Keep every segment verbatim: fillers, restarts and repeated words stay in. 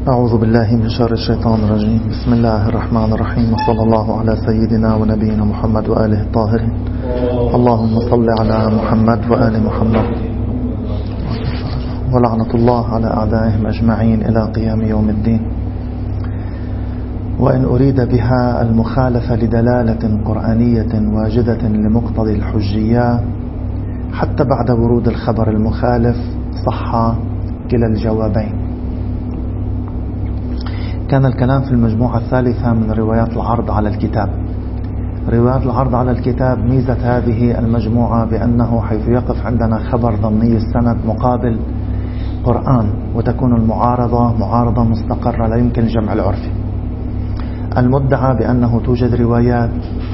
أعوذ بالله من شر الشيطان الرجيم. بسم الله الرحمن الرحيم، وصلى الله على سيدنا ونبينا محمد وآله الطاهرين. اللهم صل على محمد وآل محمد، ولعنة الله على أعدائهم أجمعين إلى قيام يوم الدين. وإن أريد بها المخالفة لدلالة قرآنية واجدة لمقتضي الحجية حتى بعد ورود الخبر المخالف صح كلا الجوابين. كان الكلام في المجموعة الثالثة من روايات العرض على الكتاب. روايات العرض على الكتاب ميزة هذه المجموعة بأنه حيث يقف عندنا خبر ضمني السند مقابل قرآن، وتكون المعارضة معارضة مستقرة لا يمكن الجمع العرفي. المدعى بأنه توجد روايات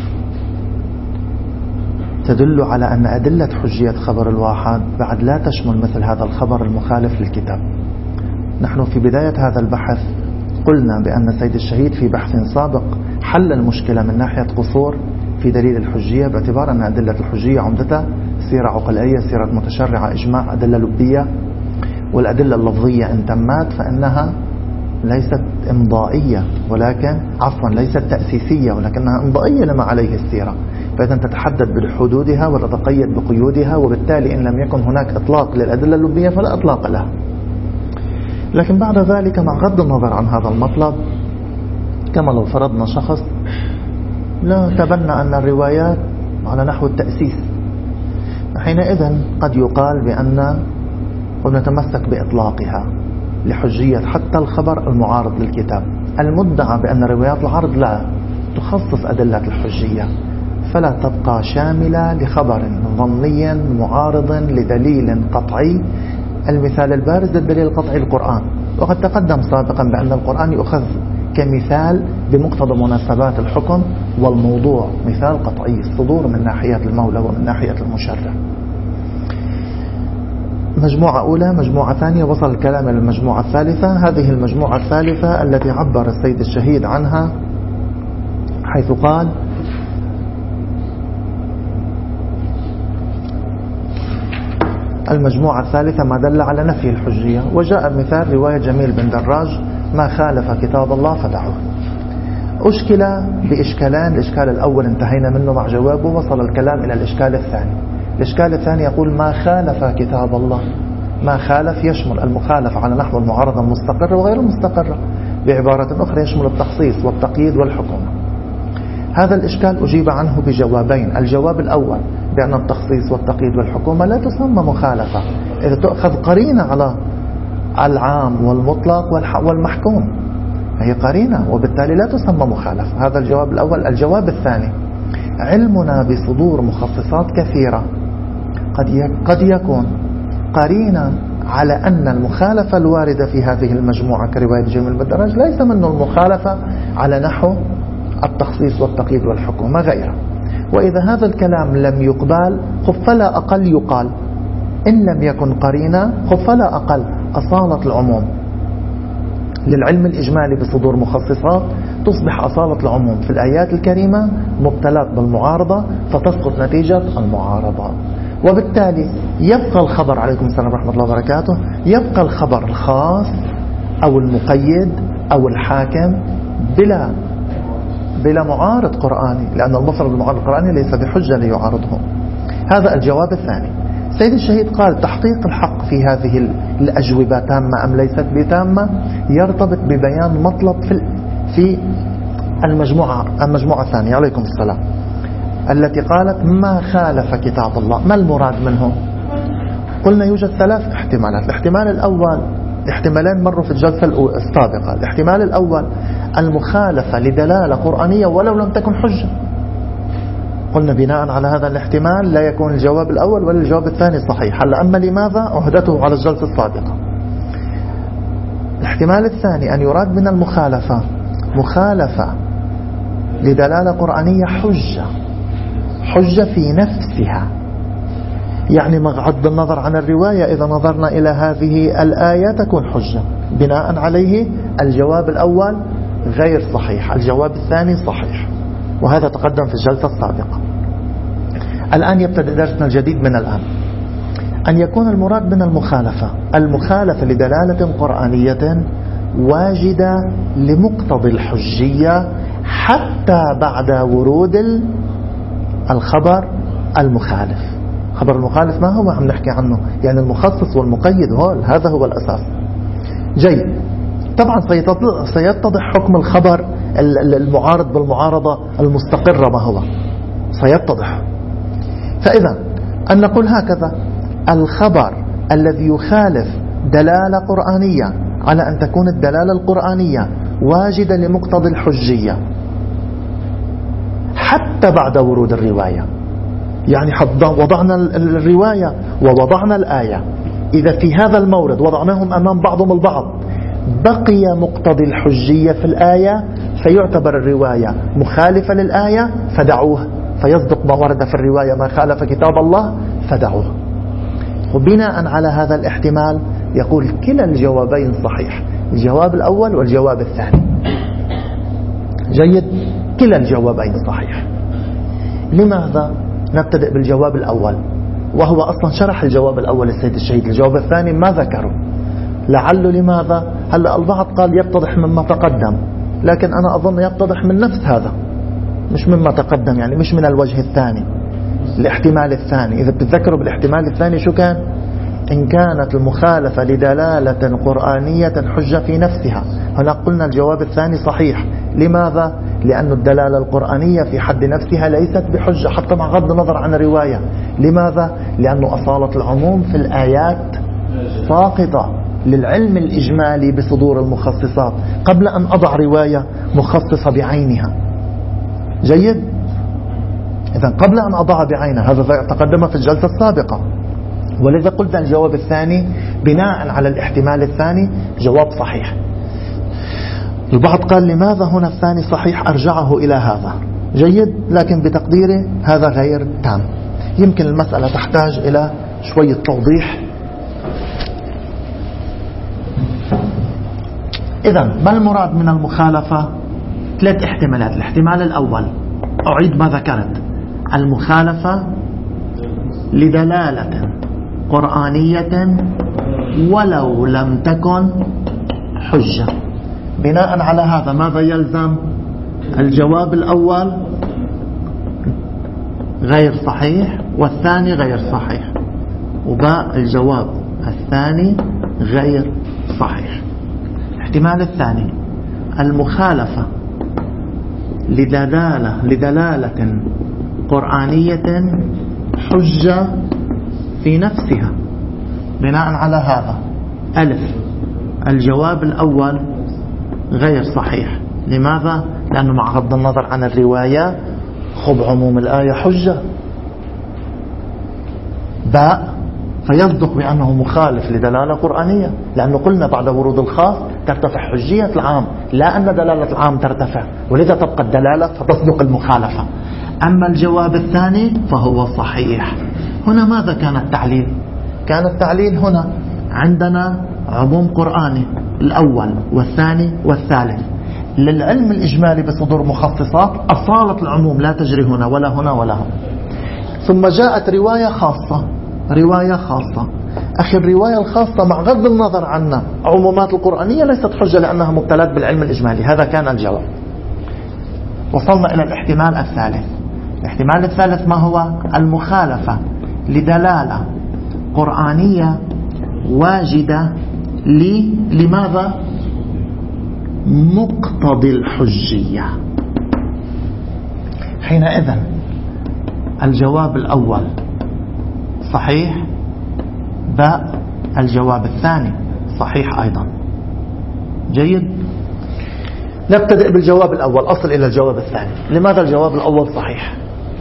تدل على أن أدلة حجية خبر الواحد بعد لا تشمل مثل هذا الخبر المخالف للكتاب. نحن في بداية هذا البحث قلنا بأن سيد الشهيد في بحث سابق حل المشكلة من ناحية قصور في دليل الحجية، باعتبار أن أدلة الحجية عمدتها سيرة عقلائية، سيرة متشرعة، إجماع، أدلة لبية. والأدلة اللفظية إن تمت فإنها ليست إمضائية، ولكن عفوا ليست تأسيسية، ولكنها إمضائية لما عليه السيرة. فإذا تتحدد بحدودها وتتقيد بقيودها، وبالتالي إن لم يكن هناك إطلاق للأدلة اللبية فلا إطلاق لها. لكن بعد ذلك مع غض النظر عن هذا المطلب، كما لو فرضنا شخص لا تبنى أن الروايات على نحو التأسيس، حينئذ قد يقال بأن ونتمسك بإطلاقها لحجية حتى الخبر المعارض للكتاب. المدعى بأن روايات العرض لا تخصص أدلة الحجية، فلا تبقى شاملة لخبر ظني معارض لدليل قطعي. المثال البارز الدليل القطعي القرآن، وقد تقدم سابقا بأن القرآن يؤخذ كمثال بمقتضى مناسبات الحكم والموضوع، مثال قطعي الصدور من ناحية المولى ومن ناحية المشرع. مجموعة أولى، مجموعة ثانية، وصل الكلام إلى المجموعة الثالثة. هذه المجموعة الثالثة التي عبر السيد الشهيد عنها حيث قال: المجموعة الثالثة ما دل على نفي الحجية، وجاء مثال رواية جميل بن دراج: ما خالف كتاب الله فدعوه. أشكل بإشكالان، الإشكال الأول انتهينا منه مع جوابه، وصل الكلام إلى الإشكال الثاني. الإشكال الثاني يقول: ما خالف كتاب الله. ما خالف يشمل المخالفة على نحو المعارضة المستقرة وغير المستقرة، بعبارة أخرى يشمل التخصيص والتقييد والحكومة. هذا الإشكال أجيب عنه بجوابين. الجواب الأول بأن التخصيص والتقييد والحكومة لا تسمى مخالفة إذا تأخذ قرينة على العام والمطلق والمحكوم، هي قرينة وبالتالي لا تسمى مخالفة. هذا الجواب الأول. الجواب الثاني: علمنا بصدور مخصصات كثيرة قد قد يكون قرينة على أن المخالفة الواردة في هذه المجموعة كرواية جميل بن دراج ليس منه المخالفة على نحو التخصيص والتقييد والحكومة غيره. وإذا هذا الكلام لم يقبل فلا أقل يقال إن لم يكن قرينة فلا أقل أصالة العموم للعلم الإجمالي بصدور مخصصات تصبح أصالة العموم في الآيات الكريمة مبتلات بالمعارضة، فتسقط نتيجة المعارضة. وبالتالي يبقى الخبر، عليكم السلام ورحمة الله وبركاته، يبقى الخبر الخاص أو المقيد أو الحاكم بلا بلا معارض قرآني، لأن المفرد المعارض القرآني ليس بحجة ليعارضه. هذا الجواب الثاني. سيد الشهيد قال: تحقيق الحق في هذه الأجوبة تامة أم ليست بتامة يرتبط ببيان مطلب في في المجموعة المجموعة الثانية، عليكم السلام، التي قالت: ما خالف كتاب الله. ما المراد منه؟ قلنا يوجد ثلاث احتمالات. الاحتمال الأول، احتمالين مروا في الجلسة السابقة. الاحتمال الأول المخالفة لدلالة قرآنية ولو لم تكن حجة. قلنا بناء على هذا الاحتمال لا يكون الجواب الأول ولا الجواب الثاني صحيح. هلا أما لماذا أهدته على الجلسة السابقة. الاحتمال الثاني أن يراد من المخالفة مخالفة لدلالة قرآنية حجة حجة في نفسها، يعني بغض النظر عن الرواية إذا نظرنا إلى هذه الآية تكون حجة. بناء عليه الجواب الأول غير صحيح، الجواب الثاني صحيح، وهذا تقدم في الجلسة السابقة. الآن يبتدأ درسنا الجديد من الآن. أن يكون المراد من المخالفة المخالفة لدلالة قرآنية واجدة لمقتضي الحجية حتى بعد ورود الخبر المخالف. خبر المخالف ما هو عم نحكي عنه؟ يعني المخصص والمقيد، هول هذا هو الأساس. جيد. طبعا سيتضح حكم الخبر المعارض بالمعارضة المستقرة ما هو سيتضح. فإذا أن نقول هكذا: الخبر الذي يخالف دلالة قرآنية على أن تكون الدلالة القرآنية واجدة لمقتضى الحجية حتى بعد ورود الرواية. يعني وضعنا الرواية ووضعنا الآية، إذا في هذا المورد وضعناهم أمام بعضهم البعض بقي مقتضي الحجية في الآية، فيعتبر الرواية مخالفة للآية فدعوه، فيصدق ما ورد في الرواية ما خالف كتاب الله فدعوه. وبناء على هذا الاحتمال يقول كلا الجوابين صحيح، الجواب الأول والجواب الثاني. جيد. كلا الجوابين صحيح. لماذا نبتدئ بالجواب الأول وهو أصلا شرح الجواب الأول السيد الشهيد؟ الجواب الثاني ما ذكره لعله. لماذا؟ هلأ البعض قال يتضح مما تقدم، لكن أنا أظن يتضح من نفس هذا مش مما تقدم، يعني مش من الوجه الثاني، الاحتمال الثاني. إذا بتتذكروا بالاحتمال الثاني شو كان؟ إن كانت المخالفة لدلالة قرآنية حجة في نفسها. هنا قلنا الجواب الثاني صحيح. لماذا؟ لأن الدلالة القرآنية في حد نفسها ليست بحجة حتى مع غض النظر عن الرواية. لماذا؟ لأن أصالة العموم في الآيات ساقطة للعلم الإجمالي بصدور المخصصات قبل أن أضع رواية مخصصة بعينها. جيد. إذن قبل أن أضع بعينها، هذا تقدم في الجلسة السابقة، ولذا قلت الجواب الثاني بناء على الاحتمال الثاني جواب صحيح. البعض قال لماذا هنا الثاني صحيح؟ أرجعه إلى هذا. جيد. لكن بتقديري هذا غير تام، يمكن المسألة تحتاج إلى شوية توضيح. إذن ما المراد من المخالفة؟ ثلاث احتمالات. الاحتمال الأول أعيد ما ذكرت: المخالفة لدلالة قرآنية ولو لم تكن حجة. بناء على هذا ماذا يلزم؟ الجواب الأول غير صحيح والثاني غير صحيح، وباء الجواب الثاني غير صحيح. الاحتمال الثاني: المخالفة لدلالة لدلالة قرآنية حجة في نفسها. بناء على هذا ألف الجواب الأول غير صحيح. لماذا؟ لأنه مع غض النظر عن الرواية خب عموم الآية حجة. باء فيصدق بأنه مخالف لدلالة قرآنية، لأنه قلنا بعد ورود الخاص ترتفع حجية العام، لا أن دلالة العام ترتفع، ولذا تبقى الدلالة فتصدق المخالفة. أما الجواب الثاني فهو صحيح. هنا ماذا كان التعليل؟ كان التعليل هنا عندنا عموم قرآني الأول والثاني والثالث، للعلم الإجمالي بصدور مخصصات أصالة العموم لا تجري هنا ولا هنا ولا هنا. ثم جاءت رواية خاصة، رواية خاصة. أخي الرواية الخاصة مع غض النظر عنا عمومات القرآنية ليست حجة لأنها مبتلات بالعلم الإجمالي. هذا كان الجواب. وصلنا إلى الاحتمال الثالث. الاحتمال الثالث ما هو؟ المخالفة لدلالة قرآنية واجدة لي لماذا؟ مقتضي الحجية. حينئذ الجواب الأول صحيح، باء الجواب الثاني صحيح أيضا. جيد. نبتدئ بالجواب الأول، أصل إلى الجواب الثاني. لماذا الجواب الأول صحيح؟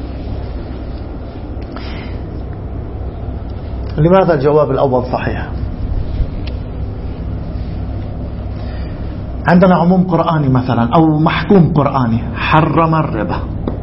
لماذا الجواب الأول صحيح؟ عندنا عموم قرآني مثلا أو محكوم قرآني حرم الربا،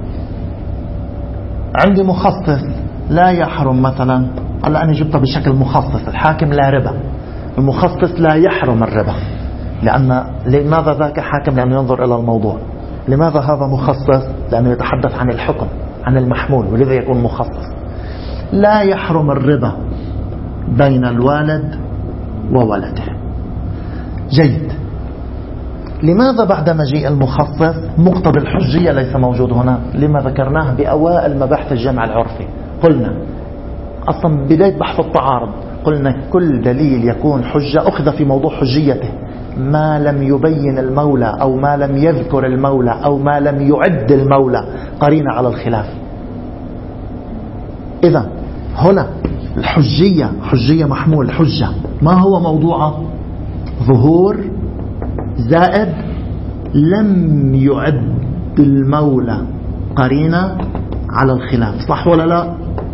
عندي مخصص لا يحرم مثلا، هلا أنا جبتها بشكل مخصص، الحاكم لا ربا، المخصص لا يحرم الربا. لأن لماذا ذاك حاكم؟ لأنه ينظر إلى الموضوع. لماذا هذا مخصص؟ لأنه يتحدث عن الحكم عن المحمول، ولذا يكون مخصص. لا يحرم الربا بين الوالد وولده. جيد. لماذا بعد مجيء المخصص مقتضى الحجية ليس موجود هنا؟ لما ذكرناه بأوائل مباحث الجمع العرفي. قلنا أصلا بداية بحث التعارض قلنا كل دليل يكون حجة أخذ في موضوع حجيته ما لم يبين المولى أو ما لم يذكر المولى أو ما لم يعد المولى قرينة على الخلاف. إذا هنا الحجية حجية محمول حجة ما هو موضوعه؟ ظهور زائد لم يعد المولى قرينة على الخلاف، صح ولا لا؟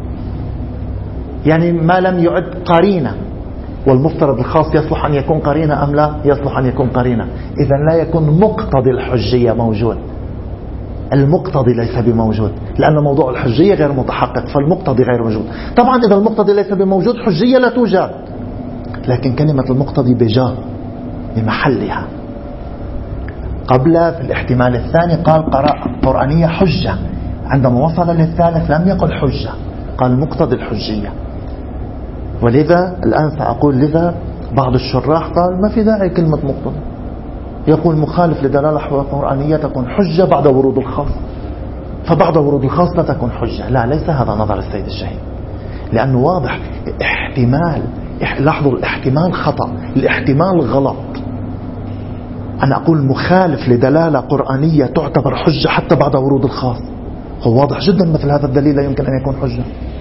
يعني ما لم يعد قرينة، والمفترض الخاص يصلح أن يكون قرينة أم لا؟ يصلح أن يكون قرينة. إذن لا يكون مقتضي الحجية موجود، المقتضي ليس بموجود، لأن موضوع الحجية غير متحقق فالمقتضي غير موجود. طبعا إذا المقتضي ليس بموجود حجية لا توجد، لكن كلمة المقتضي بجاه بمحلها. قبل في الاحتمال الثاني قال قرآنية حجة، عندما وصل للثالث لم يقل حجة، قال مقتضي الحجية. ولذا الآن سأقول لذا بعض الشراح قال ما في داعي كلمة مقتضي، يقول مخالف لدلالة قرآنية تكون حجة بعد ورود الخاص، فبعد ورود الخاص لا تكون حجة. لا، ليس هذا نظر السيد الشهيد، لأنه واضح احتمال. لاحظوا الاحتمال خطأ، الاحتمال غلط. أنا أقول مخالف لدلالة قرآنية تعتبر حجة حتى بعد ورود الخاص، هو واضح جدا مثل هذا الدليل لا يمكن أن يكون حجة.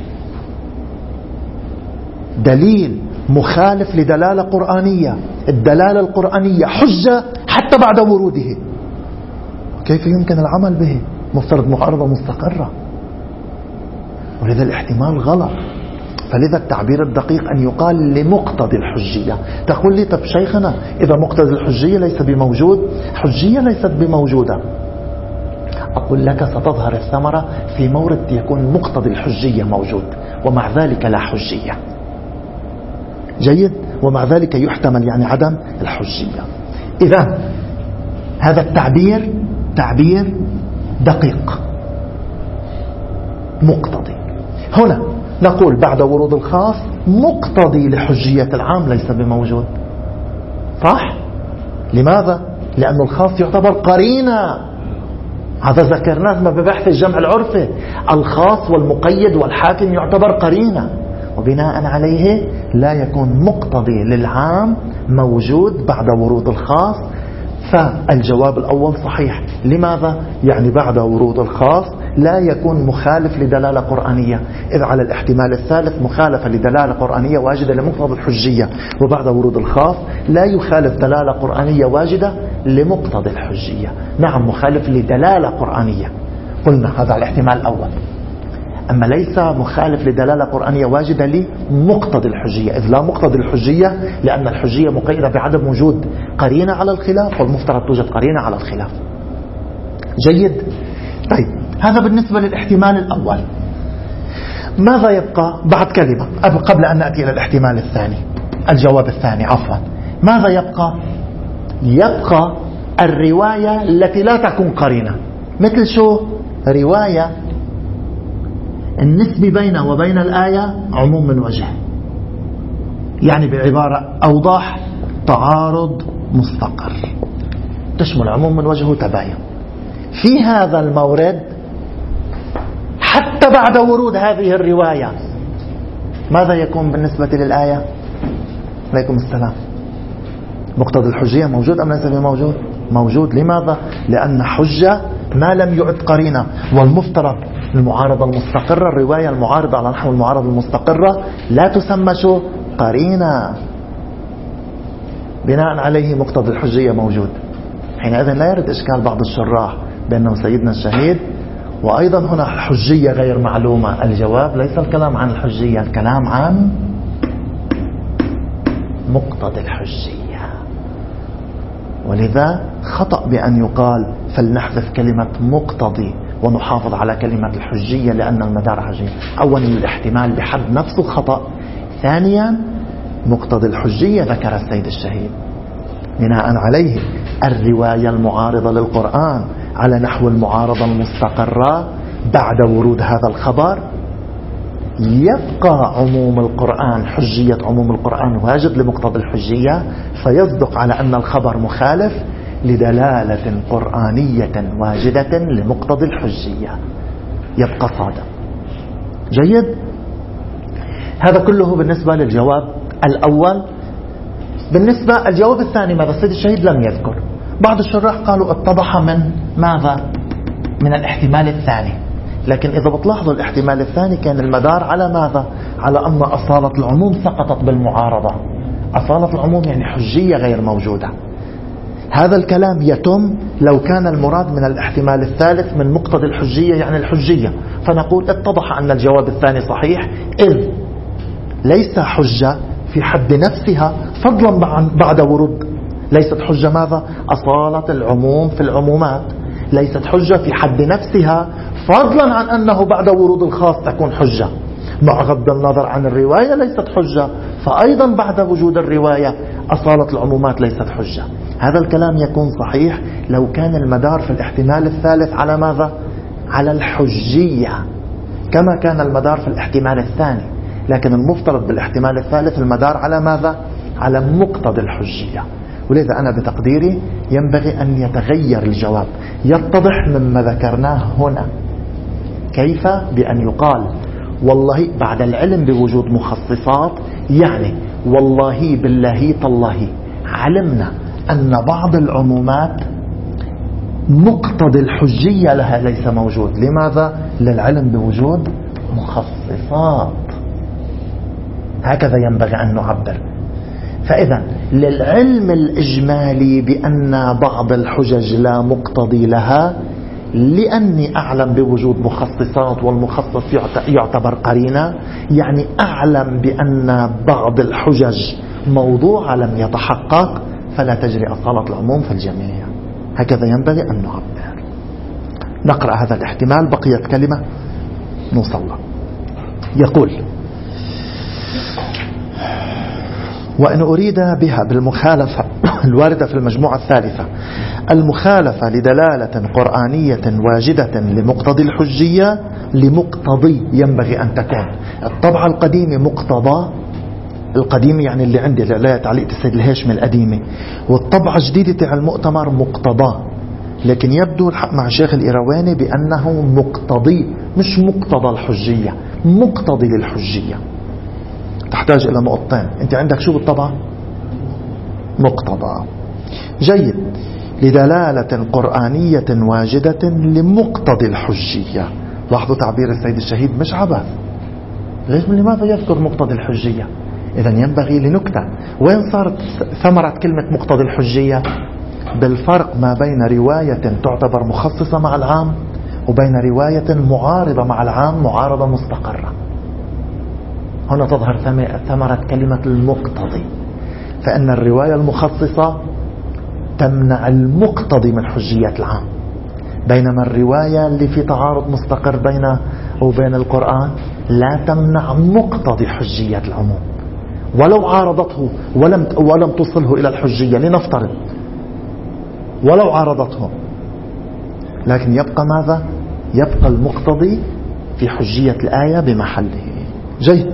دليل مخالف لدلالة قرآنية، الدلالة القرآنية حجة حتى بعد وروده، كيف يمكن العمل به؟ مفترض معارضة مستقرة، ولذا الاحتمال غلط. فلذا التعبير الدقيق أن يقال لمقتضي الحجية. تقول لي طب شيخنا إذا مقتضي الحجية ليس بموجود، حجية ليست بموجودة. أقول لك ستظهر الثمرة في مورد يكون مقتضي الحجية موجود ومع ذلك لا حجية. جيد، ومع ذلك يحتمل يعني عدم الحجية. إذا هذا التعبير تعبير دقيق مقتضي. هنا نقول بعد ورود الخاص مقتضي لحجية العام ليس بموجود، صح؟ لماذا؟ لأن الخاص يعتبر قرينة، هذا ذكرناه ما ببحث الجمع العرفي، الخاص والمقيد والحاكم يعتبر قرينة، وبناء عليه لا يكون مقتضي للعام موجود بعد ورود الخاص. فالجواب الأول صحيح. لماذا؟ يعني بعد ورود الخاص لا يكون مخالف لدلالة قرآنية، إذ على الاحتمال الثالث مخالفة لدلالة قرآنية واجدة لمقتضى الحجية، وبعد ورود الخاص لا يخالف دلالة قرآنية واجدة لمقتضى الحجية. نعم مخالف لدلالة قرآنية، قلنا هذا على الاحتمال الأول، أما ليس مخالف لدلالة قرآنية واجدة لمقتضى الحجية، إذ لا مقتضى الحجية لأن الحجية مقيدة بعدم وجود قرينة على الخلاف، والمفترض توجد قرينة على الخلاف. جيد. طيب هذا بالنسبة للاحتمال الأول. ماذا يبقى بعد كلمة قبل أن نأتي إلى الاحتمال الثاني، الجواب الثاني عفوا؟ ماذا يبقى؟ يبقى الرواية التي لا تكون قرينة، مثل شو؟ رواية النسبة بينه وبين الآية عموم من وجه، يعني بعبارة أوضح تعارض مستقر، تشمل عموم من وجه وتباين. في هذا المورد حتى بعد ورود هذه الرواية ماذا يكون بالنسبة للآية؟ عليكم السلام. مقتضى الحجية موجود أم ليس بموجود؟ موجود. لماذا؟ لأن حجة ما لم يعد قرينة، والمفترض المعارضة المستقرة، الرواية المعارضة على نحو المعارضة المستقرة لا تسمى شو؟ قرينة. بناء عليه مقتضى الحجية موجود. حينئذ لا يرد إشكال بعض الشراح بأنه سيدنا الشهيد وأيضا هنا الحجية غير معلومة. الجواب ليس الكلام عن الحجية، الكلام عن مقتضى الحجية. ولذا خطأ بأن يقال فلنحذف كلمة مقتضي ونحافظ على كلمة الحجية لأن المدار حجية. أولا الاحتمال بحد نفسه خطأ، ثانيا مقتضى الحجية ذكر السيد الشهيد. بناء عليه الرواية المعارضة للقرآن على نحو المعارضة المستقرة بعد ورود هذا الخبر يبقى عموم القرآن، حجية عموم القرآن واجب لمقتضى الحجية، فيصدق على أن الخبر مخالف لدلالة قرآنية واجدة لمقتضى الحجية يبقى صادق. جيد. هذا كله بالنسبة للجواب الأول. بالنسبة الجواب الثاني ماذا؟ السيد الشهيد لم يذكر. بعض الشراح قالوا اتضح من ماذا؟ من الاحتمال الثاني. لكن إذا بتلاحظوا الاحتمال الثاني كان المدار على ماذا؟ على أن أصالة العموم سقطت بالمعارضة. أصالة العموم يعني حجية غير موجودة. هذا الكلام يتم لو كان المراد من الاحتمال الثالث من مقتضى الحجية يعني الحجية، فنقول اتضح أن الجواب الثاني صحيح، إذ ليس حجة في حد نفسها فضلا عن بعد ورود. ليست حجة ماذا؟ أصالة العموم في العمومات ليست حجة في حد نفسها فضلا عن أنه بعد ورود الخاص تكون حجة. مع غض النظر عن الرواية ليست حجة، فأيضا بعد وجود الرواية أصالة العمومات ليست حجة. هذا الكلام يكون صحيح لو كان المدار في الاحتمال الثالث على ماذا؟ على الحجية كما كان المدار في الاحتمال الثاني. لكن المفترض بالاحتمال الثالث المدار على ماذا؟ على مقتضى الحجية. ولذا أنا بتقديري ينبغي أن يتغير الجواب، يتضح مما ذكرناه هنا. كيف؟ بأن يقال والله بعد العلم بوجود مخصصات، يعني والله بالله تالله علمنا أن بعض العمومات مقتضى الحجية لها ليس موجود. لماذا؟ للعلم بوجود مخصصات. هكذا ينبغي أن نعبر. فإذا للعلم الإجمالي بأن بعض الحجج لا مقتضي لها، لأني أعلم بوجود مخصصات والمخصص يعتبر قرينة، يعني أعلم بأن بعض الحجج موضوع لم يتحقق، فلا تجري أصالة العموم في الجميع. هكذا ينبغي أن نعبر. نقرأ هذا الاحتمال، بقيت كلمة نوصل له. يقول: وإن أريد بها بالمخالفة الواردة في المجموعة الثالثة المخالفة لدلالة قرآنية واجدة لمقتضي الحجية، لمقتضي ينبغي أن تكون. الطبعة القديمة مقتضى، القديمة يعني اللي عندي لا تعليق السيد الهاشمي القديمة، والطبعة الجديدة تاع المؤتمر مقتضى. لكن يبدو الحق مع الشيخ الإيرواني بأنه مقتضي مش مقتضى الحجية، مقتضي للحجية. تحتاج إلى نقطتين. أنت عندك شو بالطبع؟ مقتضى. جيد. لدلالة قرآنية واجدة لمقتضي الحجية. لاحظوا تعبير السيد الشهيد مش عبث. ليش من لماذا يذكر مقتضي الحجية؟ إذا ينبغي لنكتة. وين صارت ثمرة كلمة مقتضي الحجية؟ بالفرق ما بين رواية تعتبر مخصصة مع العام وبين رواية معارضة مع العام، معارضة مستقرة. هنا تظهر ثمرة كلمة المقتضي. فإن الرواية المخصصة تمنع المقتضي من حجية العام، بينما الرواية اللي في تعارض مستقر بين وبين القرآن لا تمنع مقتضي حجية العموم ولو عارضته ولم ولم تصله إلى الحجية. لنفترض ولو عارضته، لكن يبقى ماذا؟ يبقى المقتضي في حجية الآية بمحله. جيد.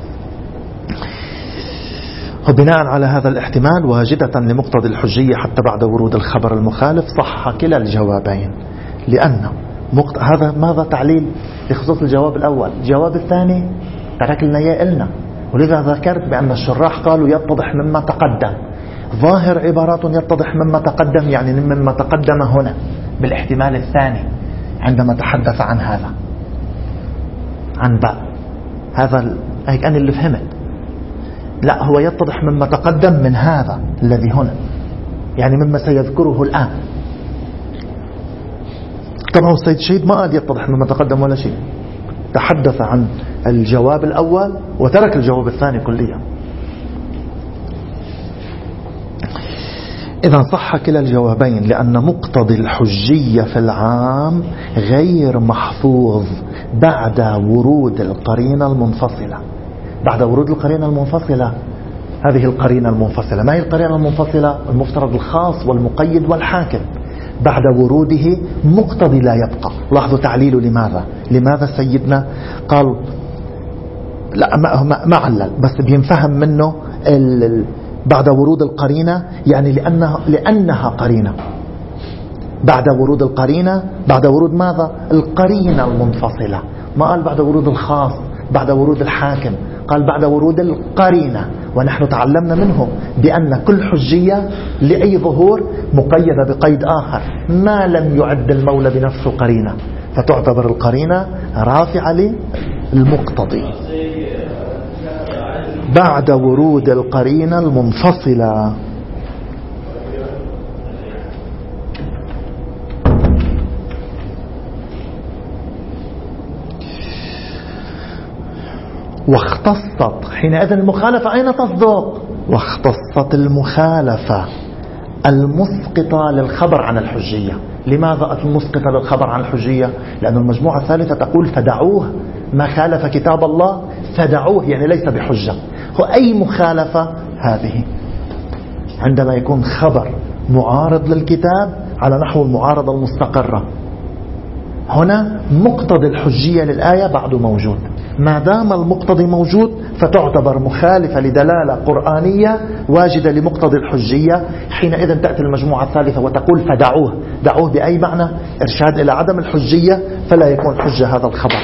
وبناء على هذا الاحتمال واجدة لمقتضى الحجية حتى بعد ورود الخبر المخالف صح كلا الجوابين، لأن مقت... هذا ماذا؟ تعليل بخصوص الجواب الأول. الجواب الثاني ترك لنا إياه إلنا، ولذا ذكرت بأن الشراح قالوا يتضح مما تقدم. ظاهر عبارات يتضح مما تقدم، يعني مما تقدم هنا بالاحتمال الثاني عندما تحدث عن هذا عن باء. هذا هيك أنا اللي فهمت. لا، هو يتضح مما تقدم من هذا الذي هنا، يعني مما سيذكره الآن. طبعا السيد الشهيد ما قال يتضح مما تقدم ولا شيء، تحدث عن الجواب الأول وترك الجواب الثاني كليا. إذا صح كلا الجوابين، لأن مقتضي الحجية في العام غير محفوظ بعد ورود القرينة المنفصلة. بعد ورود القرينة المنفصلة، هذه القرينة المنفصلة ما هي القرينة المنفصلة؟ المفترض الخاص والمقيد والحاكم. بعد وروده مقتضي لا يبقى. لاحظوا تعليله لماذا؟ لماذا سيدنا قال لا ما, ما علل، بس بينفهم منه بعد ورود القرينة، يعني لأنها, لأنها قرينة. بعد ورود القرينة، بعد ورود ماذا؟ القرينة المنفصلة. ما قال بعد ورود الخاص، بعد ورود الحاكم، قال بعد ورود القرينة. ونحن تعلمنا منه بأن كل حجية لأي ظهور مقيدة بقيد آخر، ما لم يعد المولى بنفسه قرينة، فتعتبر القرينة رافعة للمقتضي بعد ورود القرينة المنفصلة. واختصت حينئذ المخالفة أين تصدق؟ واختصت المخالفة المسقطة للخبر عن الحجية. لماذا المسقطة للخبر عن الحجية؟ لأن المجموعة الثالثة تقول فدعوه، ما خالف كتاب الله فدعوه، يعني ليس بحجة. وأي مخالفة هذه؟ عندما يكون خبر معارض للكتاب على نحو المعارضة المستقرة، هنا مقتضي الحجية للآية بعده موجود. ما دام المقتضي موجود فتعتبر مخالفة لدلالة قرآنية واجدة لمقتضي الحجية. حينئذ تأتي المجموعة الثالثة وتقول فدعوه. دعوه بأي معنى؟ إرشاد إلى عدم الحجية، فلا يكون حجة هذا الخبر.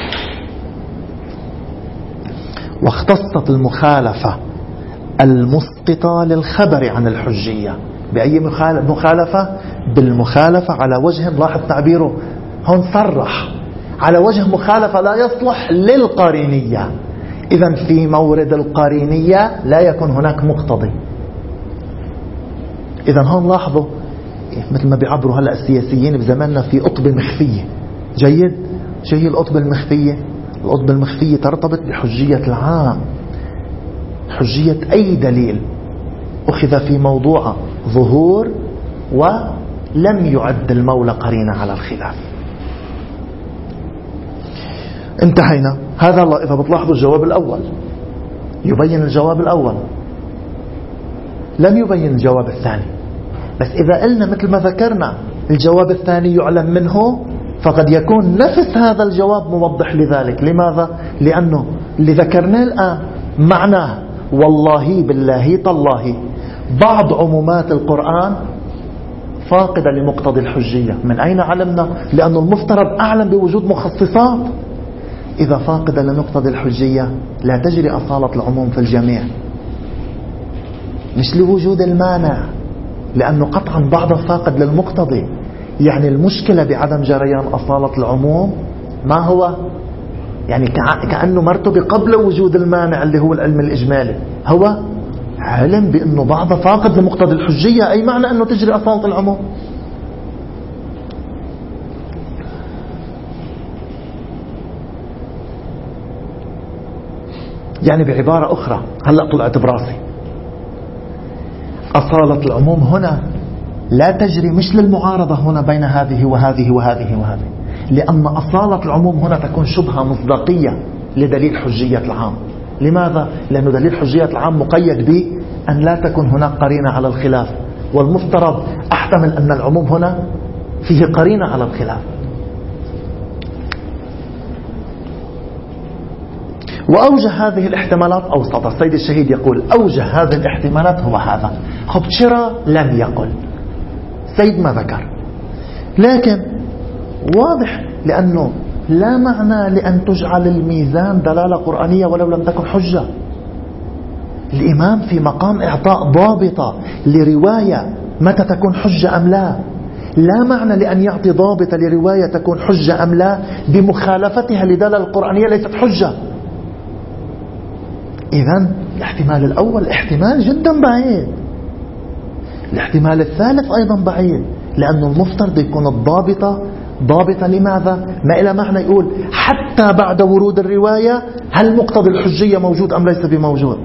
واختصت المخالفة المسقطة للخبر عن الحجية بأي مخالفة؟ بالمخالفة على وجه، لاحظ تعبيره هون صرح، على وجه مخالفة لا يصلح للقرينية. إذن في مورد القرينية لا يكون هناك مقتضي. إذن هون لاحظوا مثل ما بيعبروا هلأ السياسيين بزماننا في قطبة مخفية. جيد؟ شو هي القطبة المخفية؟ القطبة المخفية ترتبط بحجية العام، حجية أي دليل أخذ في موضوع ظهور ولم يعد المولى قرينة على الخلاف. انتهينا. هذا الله إذا بتلاحظوا الجواب الأول يبين الجواب الأول، لم يبين الجواب الثاني. بس إذا قلنا مثل ما ذكرنا الجواب الثاني يعلم منه، فقد يكون نفس هذا الجواب موضح لذلك. لماذا؟ لأنه اللي ذكرناه الآن معناه والله بالله تالله بعض عمومات القرآن فاقدة لمقتضى الحجية. من أين علمنا؟ لأن المفترض أعلم بوجود مخصصات. إذا فاقدة لمقتضى الحجية لا تجري أصالة العموم في الجميع، مش لوجود المانع، لأنه قطعا بعض فاقد للمقتضي. يعني المشكلة بعدم جريان أصالة العموم ما هو؟ يعني كأنه مرتبة قبل وجود المانع اللي هو العلم الإجمالي، هو علم بأنه بعض فاقد لمقتضى الحجية، أي معنى أنه تجري أصالة العموم. يعني بعبارة أخرى هلأ طلعت براسي، أصالة العموم هنا لا تجري مش للمعارضة هنا بين هذه وهذه وهذه وهذه، لأن أصالة العموم هنا تكون شبهة مصداقية لدليل حجية العام. لماذا؟ لأن دليل حجية العام مقيد بأن لا تكون هناك قرينة على الخلاف، والمفترض أحتمل أن العموم هنا فيه قرينة على الخلاف. وأوجه هذه الاحتمالات أوسط. السيد الشهيد يقول أوجه هذه الاحتمالات هو هذا. خبشرة لم يقل، سيد ما ذكر، لكن واضح لأنه لا معنى لأن تجعل الميزان دلالة قرآنية ولو لم تكن حجة. الإمام في مقام إعطاء ضابطة لرواية متى تكون حجة أم لا. لا معنى لأن يعطي ضابطة لرواية تكون حجة أم لا بمخالفتها لدلالة القرآنية ليست حجة. إذن الاحتمال الأول احتمال جدا بعيد، الاحتمال الثالث أيضا بعيد، لأنه المفترض يكون الضابطة ضابطة. لماذا؟ ما إلى معنى يقول حتى بعد ورود الرواية هل مقتضى الحجية موجود أم ليس بموجود،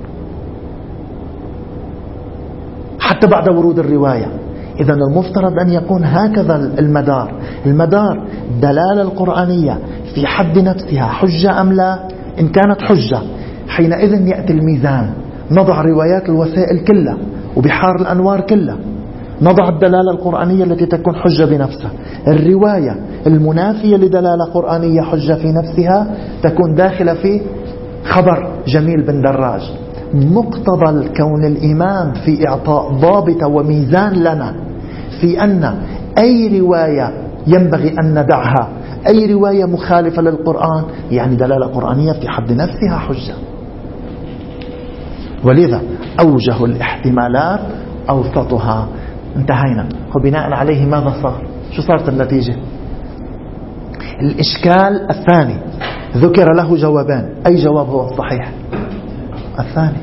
حتى بعد ورود الرواية. إذن المفترض أن يكون هكذا المدار، المدار دلالة القرآنية في حد نفسها حجة أم لا. إن كانت حجة حينئذ يأتي الميزان، نضع روايات الوسائل كلها وبحار الأنوار كلها، نضع الدلالة القرآنية التي تكون حجة بنفسها. الرواية المنافية لدلالة قرآنية حجة في نفسها تكون داخلة في خبر جميل بن دراج. مقتضى الكون الإمام في إعطاء ضابط وميزان لنا في أن أي رواية ينبغي أن ندعها، أي رواية مخالفة للقرآن يعني دلالة قرآنية في حد نفسها حجة. ولذا أوجه الاحتمالات أوسطها. انتهينا. وبناء عليه ماذا صار؟ شو صارت النتيجة؟ الإشكال الثاني ذكر له جوابان. أي جواب هو الصحيح؟ الثاني.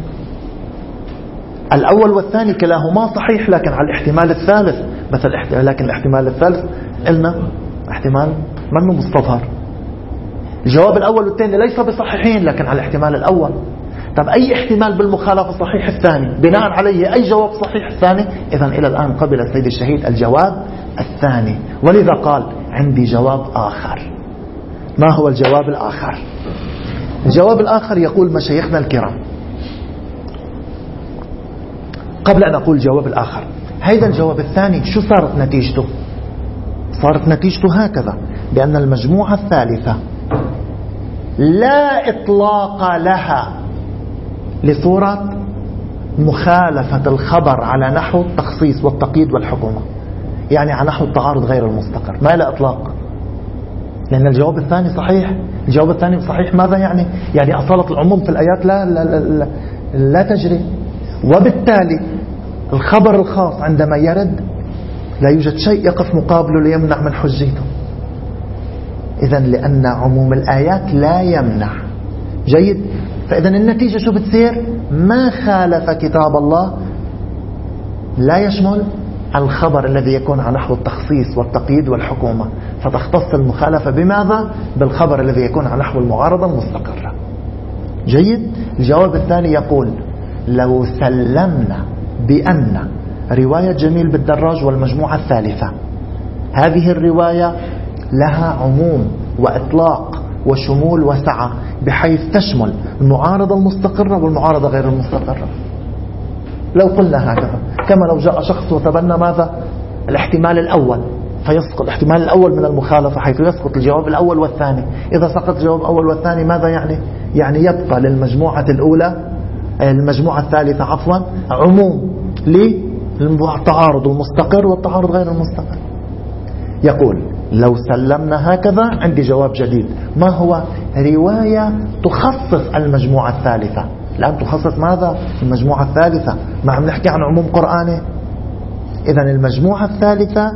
الأول والثاني كلاهما صحيح، لكن على الاحتمال الثالث. مثل لكن الاحتمال الثالث قلنا احتمال منه مستظهر. الجواب الأول والثاني ليس بصحيحين، لكن على الاحتمال الأول. طب أي احتمال بالمخالفة صحيح الثاني؟ بناء عليه أي جواب صحيح الثاني؟ إذن إلى الآن قبل السيد الشهيد الجواب الثاني، ولذا قال عندي جواب آخر. ما هو الجواب الآخر؟ الجواب الآخر يقول مشايخنا الكرام. قبل أن أقول الجواب الآخر، هذا الجواب الثاني شو صارت نتيجته؟ صارت نتيجته هكذا، بأن المجموعة الثالثة لا إطلاق لها لصورة مخالفة الخبر على نحو التخصيص والتقييد والحكومة، يعني على نحو التعارض غير المستقر، ما لا إطلاق. لأن الجواب الثاني صحيح. الجواب الثاني صحيح ماذا يعني؟ يعني أصالة العموم في الآيات لا, لا, لا, لا, لا تجري، وبالتالي الخبر الخاص عندما يرد لا يوجد شيء يقف مقابله ليمنع من حجيته. إذن لأن عموم الآيات لا يمنع. جيد. فإذن النتيجة شو بتصير؟ ما خالف كتاب الله لا يشمل الخبر الذي يكون على نحو التخصيص والتقييد والحكومة، فتختص المخالفة بماذا؟ بالخبر الذي يكون على نحو المعارضة المستقرة. جيد. الجواب الثاني يقول لو سلمنا بأن رواية جميل بالدراج والمجموعة الثالثة هذه الرواية لها عموم وإطلاق وشمول وسعة، بحيث تشمل المعارضة المستقرة والمعارضة غير المستقرة. لو قلنا هكذا، كما لو جاء شخص وتبنى ماذا؟ الاحتمال الأول، فيسقط الاحتمال الأول من المخالفة، حيث يسقط الجواب الأول والثاني. إذا سقط الجواب الأول والثاني ماذا يعني؟ يعني يبقى للمجموعة الأولى المجموعة الثالثة عفوا عموم للتعارض المستقر والتعارض غير المستقر. يقول لو سلمنا هكذا عندي جواب جديد. ما هو؟ رواية تخصص المجموعة الثالثة. الآن تخصص ماذا؟ المجموعة الثالثة. ما عم نحكي عن عموم قرآني. إذن المجموعة الثالثة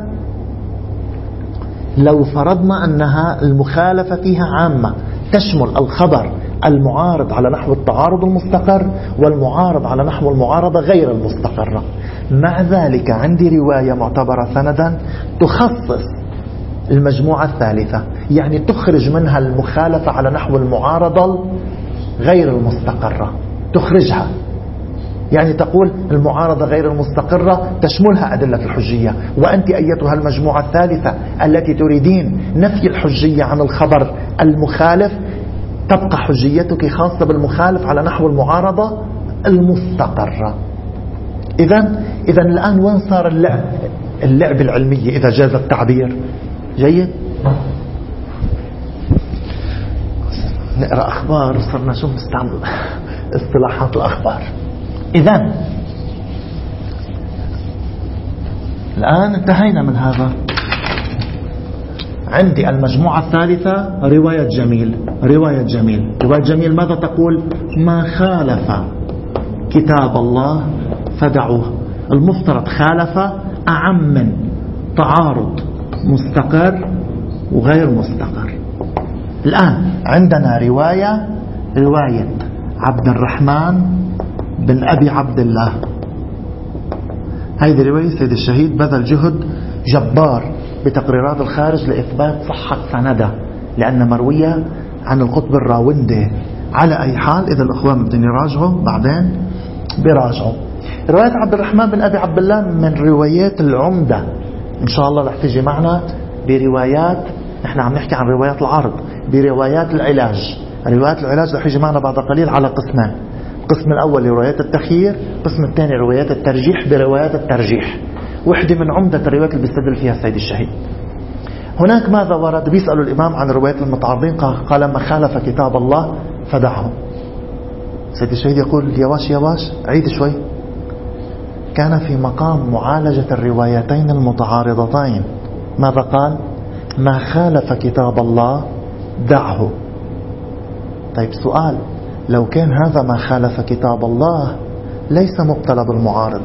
لو فرضنا أنها المخالفة فيها عامة، تشمل الخبر المعارض على نحو التعارض المستقر والمعارض على نحو المعارضة غير المستقرة. مع ذلك عندي رواية معتبرة سندا تخصص المجموعة الثالثة، يعني تخرج منها المخالفة على نحو المعارضة غير المستقرة، تخرجها. يعني تقول المعارضة غير المستقرة تشملها أدلة الحجية، وأنت أيتها المجموعة الثالثة التي تريدين نفي الحجية عن الخبر المخالف تبقى حجيتك خاصة بالمخالف على نحو المعارضة المستقرة. إذن إذن الآن وين صار اللعب؟ اللعب العلمية إذا جاز التعبير. جيد. نقرأ أخبار وصرنا شو نستعمل اصطلاحات الأخبار. إذن الآن انتهينا من هذا. عندي المجموعة الثالثة رواية جميل. رواية جميل رواية جميل ماذا تقول؟ ما خالف كتاب الله فدعوه. المفترض خالف أعم من تعارض مستقر وغير مستقر. الآن عندنا رواية رواية عبد الرحمن بن أبي عبد الله. هذه رواية سيد الشهيد بذل جهد جبار بتقريرات الخارج لإثبات صحة سندة، لأن مروية عن القطب الراوندي. على أي حال إذا الأخوان بدهم يراجعوا بعدين بيراجعوا. رواية عبد الرحمن بن أبي عبد الله من روايات العمدة إن شاء الله رح تيجي معنا بروايات. نحن عم نحكي عن روايات العرض، بروايات العلاج. روايات العلاج رح يجي معنا بعد قليل على قسمين. القسم الأول روايات التخيير، القسم الثاني روايات الترجيح بروايات الترجيح. وحدة من عمدة الروايات اللي بيستدل فيها السيد الشهيد. هناك ماذا ورد؟ بيسألوا الإمام عن روايات المتعارضين، قال ما خالف كتاب الله فدعه. السيد الشهيد يقول يواش يواش عيد شوي. كان في مقام معالجة الروايتين المتعارضتين ماذا قال؟ ما خالف كتاب الله دعه. طيب سؤال، لو كان هذا ما خالف كتاب الله ليس مبتلى بالمعارض،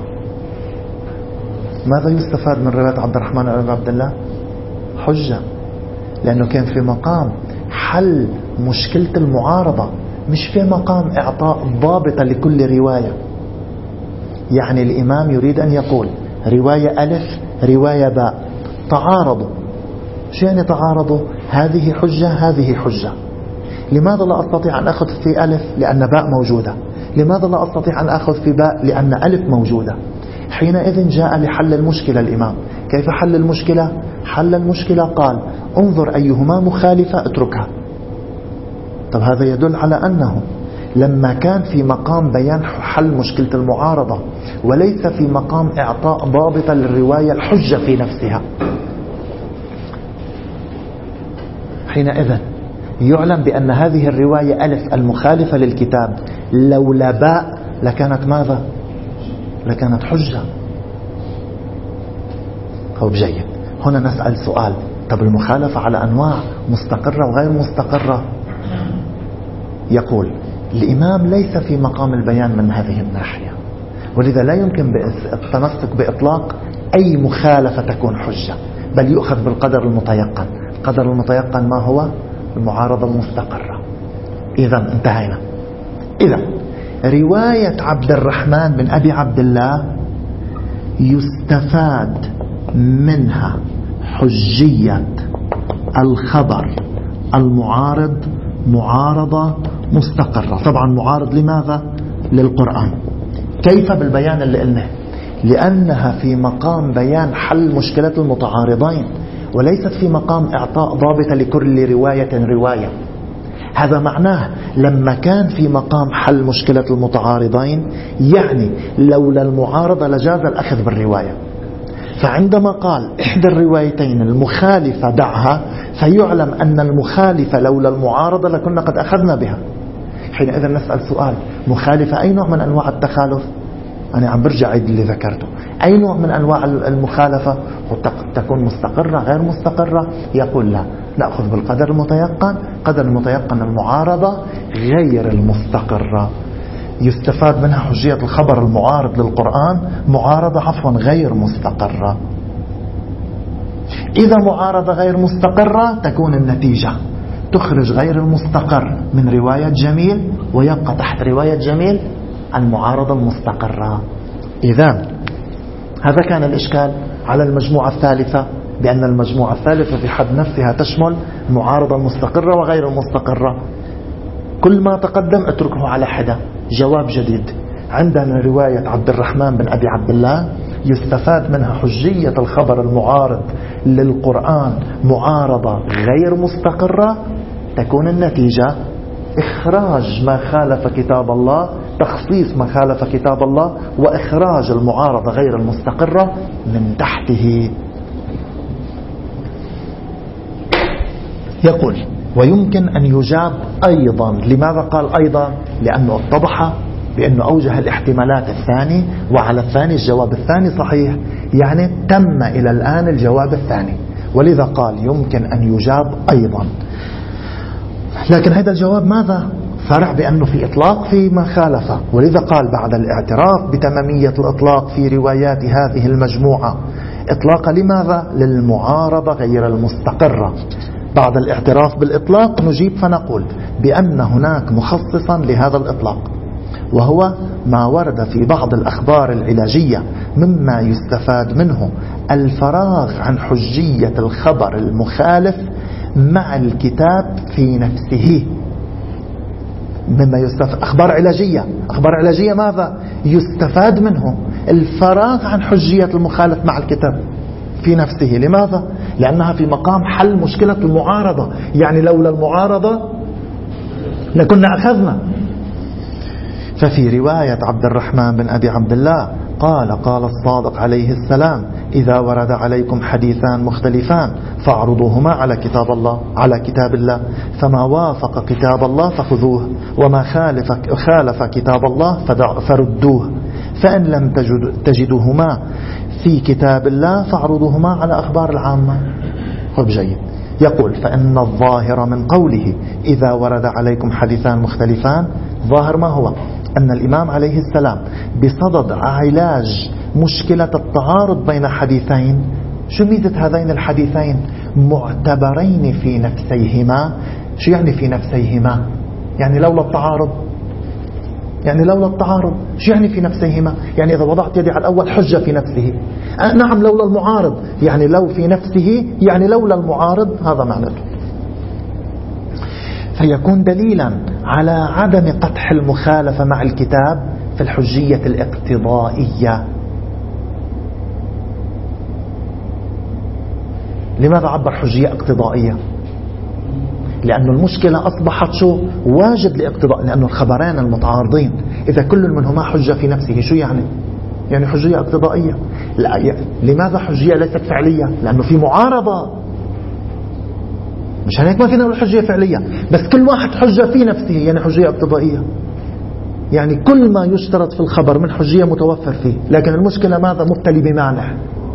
ماذا يستفاد من رواية عبد الرحمن بن عبد الله؟ حجة، لأنه كان في مقام حل مشكلة المعارضة، مش في مقام إعطاء ضابطة لكل رواية. يعني الإمام يريد أن يقول رواية ألف رواية باء تعارضوا، شو يعني تعارضوا؟ هذه حجة هذه حجة، لماذا لا أستطيع أن أخذ في ألف؟ لأن باء موجودة. لماذا لا أستطيع أن أخذ في باء؟ لأن ألف موجودة. حينئذ جاء لحل المشكلة الإمام. كيف حل المشكلة؟ حل المشكلة قال انظر أيهما مخالفة اتركها. طب هذا يدل على أنه لما كان في مقام بيان حل مشكلة المعارضة وليس في مقام إعطاء ضابطة للرواية الحجة في نفسها، حينئذ يعلم بأن هذه الرواية ألف المخالفة للكتاب لولا باء لكانت ماذا؟ لكانت حجة. طيب جيد، هنا نسأل سؤال، طب المخالفة على أنواع مستقرة وغير مستقرة. يقول الإمام ليس في مقام البيان من هذه الناحية، ولذا لا يمكن التمسك بإطلاق أي مخالفة تكون حجة، بل يؤخذ بالقدر المتيقن. القدر المتيقن ما هو؟ المعارضة المستقرة. إذا انتهينا. إذا رواية عبد الرحمن بن أبي عبد الله يستفاد منها حجية الخبر المعارض معارضة مستقرة. طبعا معارض لماذا؟ للقرآن. كيف؟ بالبيان اللي قلناه، لأنها في مقام بيان حل مشكلة المتعارضين وليست في مقام إعطاء ضابطة لكل رواية رواية. هذا معناه لما كان في مقام حل مشكلة المتعارضين يعني لولا المعارضة لجاز الأخذ بالرواية. فعندما قال إحدى الروايتين المخالفة دعها، فيعلم أن المخالفة لولا المعارضة لكنا قد أخذنا بها. حينئذ نسأل سؤال، مخالفة أي نوع من أنواع التخالف؟ أنا عم برجع عيد اللي ذكرته. أي نوع من أنواع المخالفة؟ تكون مستقرة غير مستقرة؟ يقول لا، نأخذ بالقدر المتيقن. قدر المتيقن المعارضة غير المستقرة، يستفاد منها حجية الخبر المعارض للقرآن معارضة عفوا غير مستقرة. إذا معارضة غير مستقرة تكون النتيجة تخرج غير المستقر من رواية جميل ويبقى تحت رواية جميل المعارضة المستقرة. إذا هذا كان الإشكال على المجموعة الثالثة، بأن المجموعة الثالثة في حد نفسها تشمل المعارضة المستقرة وغير المستقرة. كل ما تقدم اتركه على حدة. جواب جديد، عندنا رواية عبد الرحمن بن أبي عبد الله يستفاد منها حجية الخبر المعارض للقرآن معارضة غير مستقرة، تكون النتيجة إخراج ما خالف كتاب الله، تخصيص ما خالف كتاب الله، وإخراج المعارضة غير المستقرة من تحته. يقول ويمكن أن يجاب أيضا. لماذا قال أيضا؟ لأنه اتضح بأنه أوجه الاحتمالات الثاني، وعلى الثاني الجواب الثاني صحيح، يعني تم إلى الآن الجواب الثاني، ولذا قال يمكن أن يجاب أيضا. لكن هذا الجواب ماذا؟ فرع بأنه في إطلاق في ما خالفه، ولذا قال بعد الاعتراف بتمامية الإطلاق في روايات هذه المجموعة، إطلاق لماذا؟ للمعارضة غير المستقرة. بعد الاعتراف بالإطلاق نجيب فنقول بأن هناك مخصصا لهذا الإطلاق، وهو ما ورد في بعض الأخبار العلاجية مما يستفاد منه الفراغ عن حجية الخبر المخالف مع الكتاب في نفسه. مما يستفاد أخبار علاجية، أخبار علاجية ماذا؟ يستفاد منه الفراغ عن حجية المخالف مع الكتاب في نفسه. لماذا؟ لأنها في مقام حل مشكلة المعارضة، يعني لولا المعارضة لكنا أخذنا. ففي رواية عبد الرحمن بن أبي عبد الله قال قال الصادق عليه السلام إذا ورد عليكم حديثان مختلفان فاعرضوهما على كتاب الله على كتاب الله فما وافق كتاب الله فخذوه وما خالف خالف كتاب الله فردوه فإن لم تجدوهما في كتاب الله فاعرضوهما على أخبار العامة. خب جيد. يقول فإن الظاهر من قوله إذا ورد عليكم حديثان مختلفان، ظاهر ما هو؟ أن الإمام عليه السلام بصدد علاج مشكلة التعارض بين حديثين. شو ميزة هذين الحديثين؟ معتبرين في نفسيهما. شو يعني في نفسيهما؟ يعني لولا التعارض، يعني لولا التعارض. شو يعني في نفسيهما؟ يعني إذا وضعت يدي على الأول حجة في نفسه. آه نعم لولا المعارض، يعني لو في نفسه يعني لولا المعارض، هذا معناته. فيكون دليلا على عدم قدح المخالفة مع الكتاب في الحجية الاقتضائية. لماذا عبر حجية اقتضائية؟ لأن المشكلة أصبحت شو؟ واجب لاقتضاء، لأن الخبرين المتعارضين إذا كل منهما حجة في نفسه شو يعني؟ يعني حجية اقتضائية. لا، لماذا حجية ليست فعلية؟ لأنه في معارضة. مش هيك ما فينا نقول حجية فعلية، بس كل واحد حجة في نفسه يعني حجية اقتضائية. يعني كل ما يشترط في الخبر من حجية متوفر فيه، لكن المشكلة ماذا؟ مبتلي بمانع.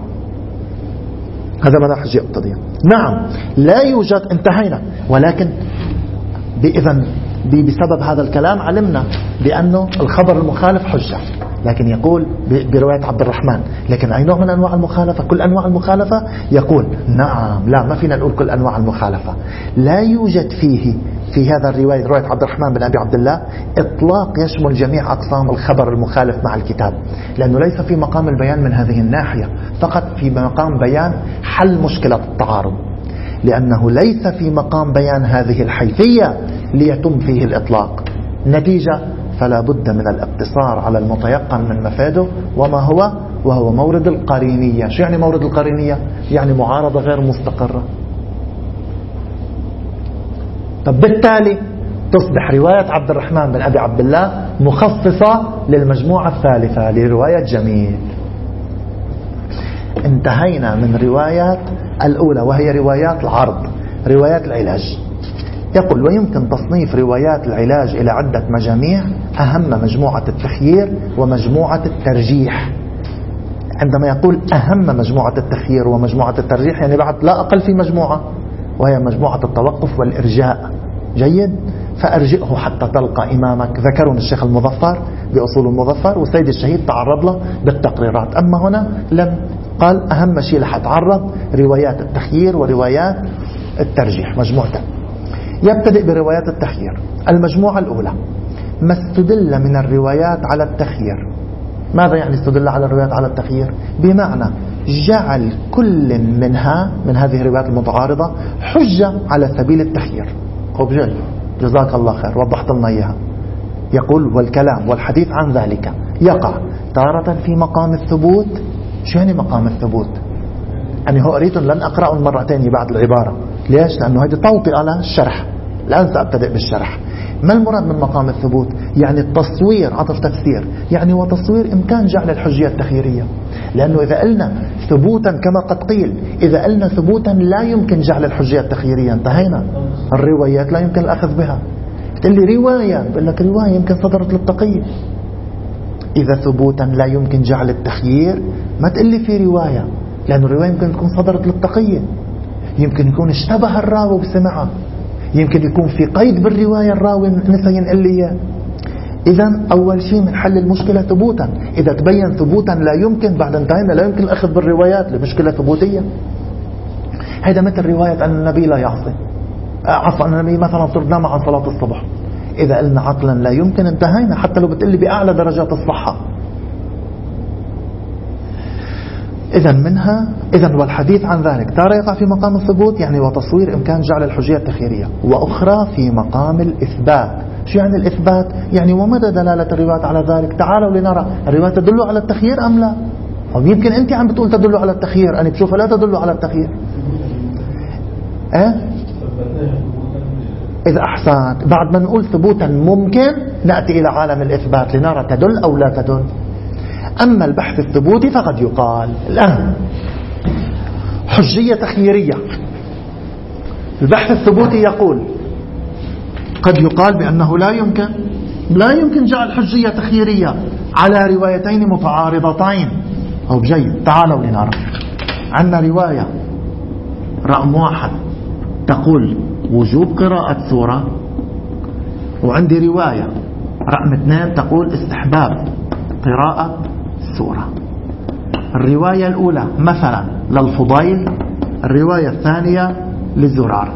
هذا معنى حجية اقتضائية. نعم لا يوجد، انتهينا. ولكن بإذن بسبب هذا الكلام علمنا بأنه الخبر المخالف حجة. لكن يقول برواية عبد الرحمن لكن أي نوع من أنواع المخالفة؟ كل أنواع المخالفة؟ يقول نعم لا، ما فينا نقول كل أنواع المخالفة. لا يوجد فيه في هذا الرواية رواية عبد الرحمن بن أبي عبد الله إطلاق يشمل جميع أقسام الخبر المخالف مع الكتاب، لأنه ليس في مقام البيان من هذه الناحية، فقط في مقام بيان حل مشكلة التعارض، لأنه ليس في مقام بيان هذه الحيثية ليتم فيه الإطلاق. نتيجة فلا بد من الاقتصار على المتيقن من مفاده، وما هو؟ وهو مورد القرينية. شو يعني مورد القرينية؟ يعني معارضة غير مستقرة. طب بالتالي تصبح رواية عبد الرحمن بن أبي عبد الله مخصصة للمجموعة الثالثة لرواية جميل. انتهينا من روايات الأولى وهي روايات العرض، روايات العلاج. يقول ويمكن تصنيف روايات العلاج إلى عدة مجاميع، أهم مجموعة التخيير ومجموعة الترجيح. عندما يقول أهم مجموعة التخيير ومجموعة الترجيح يعني بعد لا أقل في مجموعة، وهي مجموعة التوقف والإرجاء. جيد. فأرجئه حتى تلقى إمامك، ذكرون الشيخ المظفر بأصول المظفر، والسيد الشهيد تعرض له بالتقريرات. أما هنا لم، قال أهم شيء لح تعرض روايات التخيير وروايات الترجيح مجموعتين. يبتدئ بروايات التخيير. المجموعة الأولى ما استدل من الروايات على التخيير. ماذا يعني استدل على الروايات على التخيير؟ بمعنى جعل كل منها من هذه الروايات المتعارضة حجة على سبيل التخيير. خب جل جزاك الله خير، وضحت لنا إياها. يقول والكلام والحديث عن ذلك يقع تارة في مقام الثبوت. شو يعني مقام الثبوت؟ أني هو أريد لن أقرأ مرتين بعد العبارة. ليش؟ لأنه هذه توطئة للشرح، الآن سأبتدئ بالشرح. ما المراد من مقام الثبوت؟ يعني التصوير، عطف تفسير، يعني وتصوير إمكان جعل الحجية التخييرية. لأنه إذا قلنا ثبوتا كما قد قيل، إذا قلنا ثبوتا لا يمكن جعل الحجية التخييرية، انتهينا. الروايات لا يمكن الأخذ بها. بتقول لي رواية، بقول لك رواية يمكن صدرت للتقييد. إذا ثبوتا لا يمكن جعل التخيير، ما تقول لي في رواية، لأن الرواية يمكن تكون صدرت للتقييد، يمكن يكون اشتبه الراوي بسمعه، يمكن يكون في قيد بالرواية الراوي نسى ينقل لي. إذا أول شيء من حل المشكلة ثبوتا. إذا تبين ثبوتا لا يمكن، بعد انتهينا لا يمكن الأخذ بالروايات لمشكلة ثبوتية. هذا مثل رواية أن النبي لا يعصي، عصى أن النبي مثلا ترنام عن صلاة الصبح. إذا قلنا عقلا لا يمكن، انتهينا، حتى لو بتقلي بأعلى درجات الصحة. إذا منها إذا والحديث عن ذلك تارة يقع في مقام الثبوت، يعني وتصوير إمكان جعل الحجية التخييرية، وأخرى في مقام الإثبات. شو يعني الإثبات؟ يعني ومدى دلالة الروايات على ذلك؟ تعالوا لنرى الروايات تدل على التخيير أم لا؟ أو يمكن أنت عم بتقول تدل على التخيير، أنا بشوفها لا تدل على التخيير. أه؟ إذا أحسنت، بعد ما نقول ثبوتا ممكن نأتي إلى عالم الإثبات لنرى تدل أو لا تدل. أما البحث الثبوتي فقد يقال الآن حجية تخييرية. البحث الثبوتي يقول قد يقال بأنه لا يمكن لا يمكن جعل حجية تخييرية على روايتين متعارضتين. أو جيد، تعالوا لنرى. عندنا رواية رقم واحد تقول وجوب قراءة سورة، وعندي رواية رقم اثنين تقول استحباب قراءة سورة. الرواية الأولى مثلا للفضيل، الرواية الثانية للزرار.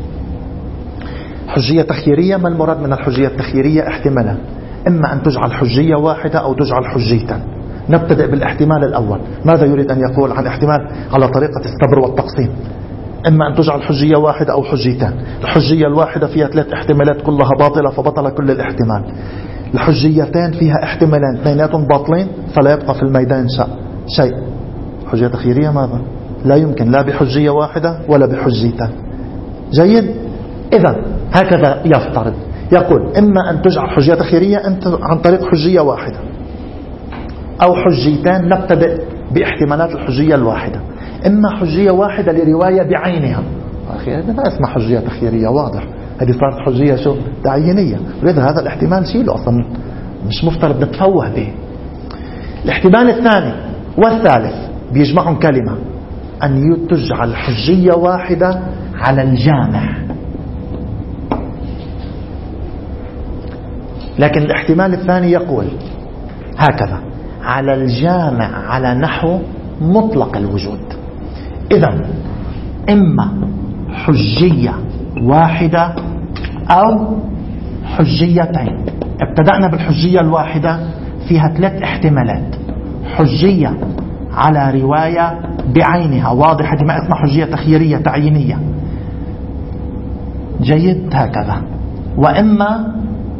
حجية تخييرية. ما المراد من الحجية التخييرية؟ احتمالا، إما أن تجعل حجية واحدة أو تجعل حجيتين. نبتدئ بالاحتمال الأول. ماذا يريد أن يقول عن احتمال على طريقة الصبر والتقسيم؟ إما أن تجعل حجية واحدة أو حجيتين. الحجية الواحدة فيها ثلاث احتمالات كلها باطلة فبطل كل الاحتمال. الحجيتين فيها احتمالين اثنيناتهم باطلين فلا يبقى في الميدان شيء. حجية تخييرية ماذا؟ لا يمكن لا بحجية واحدة ولا بحجيتين. جيد. إذا هكذا يفترض، يقول إما أن تجعل حجية تخييرية أنت عن طريق حجية واحدة أو حجيتين. نبتدئ باحتمالات الحجية الواحدة. إما حجية واحدة لرواية بعينها، أخي هذا ما اسمها حجية تخييرية، واضح هذه صارت حجية شو تعيينية. لذا هذا الاحتمال شيله أصلا، مش مفترض نتفوه به. الاحتمال الثاني والثالث بيجمعهم كلمة، أن تجعل حجية واحدة على الجامع. لكن الاحتمال الثاني يقول هكذا: على الجامع على نحو مطلق الوجود. إذن إما حجية واحدة أو حجيتين. ابتدأنا بالحجية الواحدة، فيها ثلاث احتمالات: حجية على رواية بعينها، واضح هذه ما اسمها حجية تخييرية تعيينية. جيد. هكذا. وإما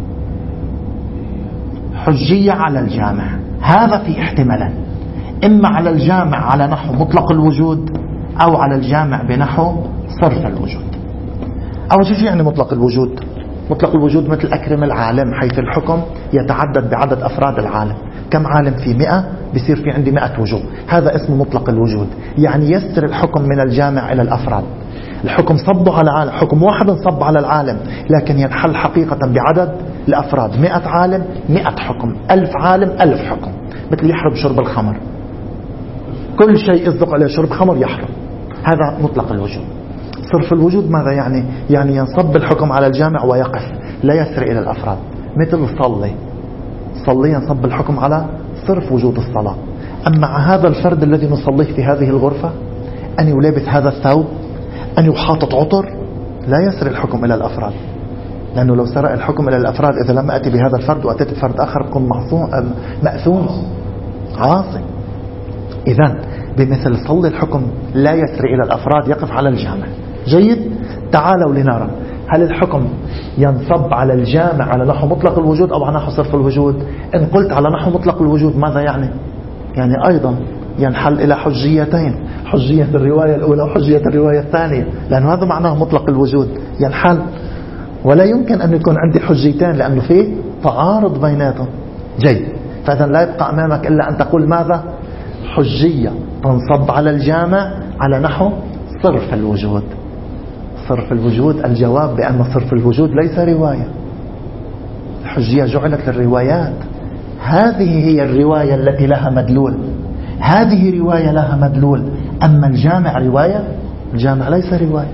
حجية على الجامع، هذا في احتمالين: إما على الجامع على نحو مطلق الوجود أو على الجامع بنحو صرف الوجود. أو شو يعني مطلق الوجود؟ مطلق الوجود مثل أكرم العالم، حيث الحكم يتعدد بعدد أفراد العالم. كم عالم في مئة بيصير في عندي مئة وجوه، هذا اسمه مطلق الوجود. يعني يسر الحكم من الجامع إلى الأفراد. الحكم صبه على العالم، حكم واحد صب على العالم، لكن ينحل حقيقة بعدد الأفراد. مئة عالم مئة حكم، ألف عالم ألف حكم. مثل يحرم شرب الخمر، كل شيء يصدق عليه شرب خمر يحرم، هذا مطلق الوجود. صرف الوجود ماذا يعني؟ يعني ينصب الحكم على الجامع ويقف، لا يسري إلى الأفراد. مثل صلي، صلي ينصب الحكم على صرف وجود الصلاة. أما مع هذا الفرد الذي نصليه في هذه الغرفة، أن يلابس هذا الثوب، أن يحاطط عطر، لا يسري الحكم إلى الأفراد، لأنه لو سرى الحكم إلى الأفراد إذا لم أتي بهذا الفرد وأتيت بفرد آخر تكون مأثوم عاصي. إذن بمثل صلي الحكم لا يسري إلى الأفراد، يقف على الجامع. جيد. تعالوا لنرى هل الحكم ينصب على الجامع على نحو مطلق الوجود أو على نحو صرف الوجود. إن قلت على نحو مطلق الوجود ماذا يعني؟ يعني أيضا ينحل إلى حجيتين: حجية الرواية الأولى وحجية الرواية الثانية، لأن هذا معناه مطلق الوجود ينحل. ولا يمكن أن يكون عندي حجيتين لأنه فيه تعارض بيناتهم. جيد. فإذا لا يبقى أمامك إلا أن تقول ماذا؟ حجية تنصب على الجامع على نحو صرف الوجود. صرف الوجود، الجواب بأن صرف الوجود ليس رواية. الحجية جعلت للروايات، هذه هي الرواية التي لها مدلول، هذه رواية لها مدلول. أما الجامع رواية؟ الجامع ليس رواية.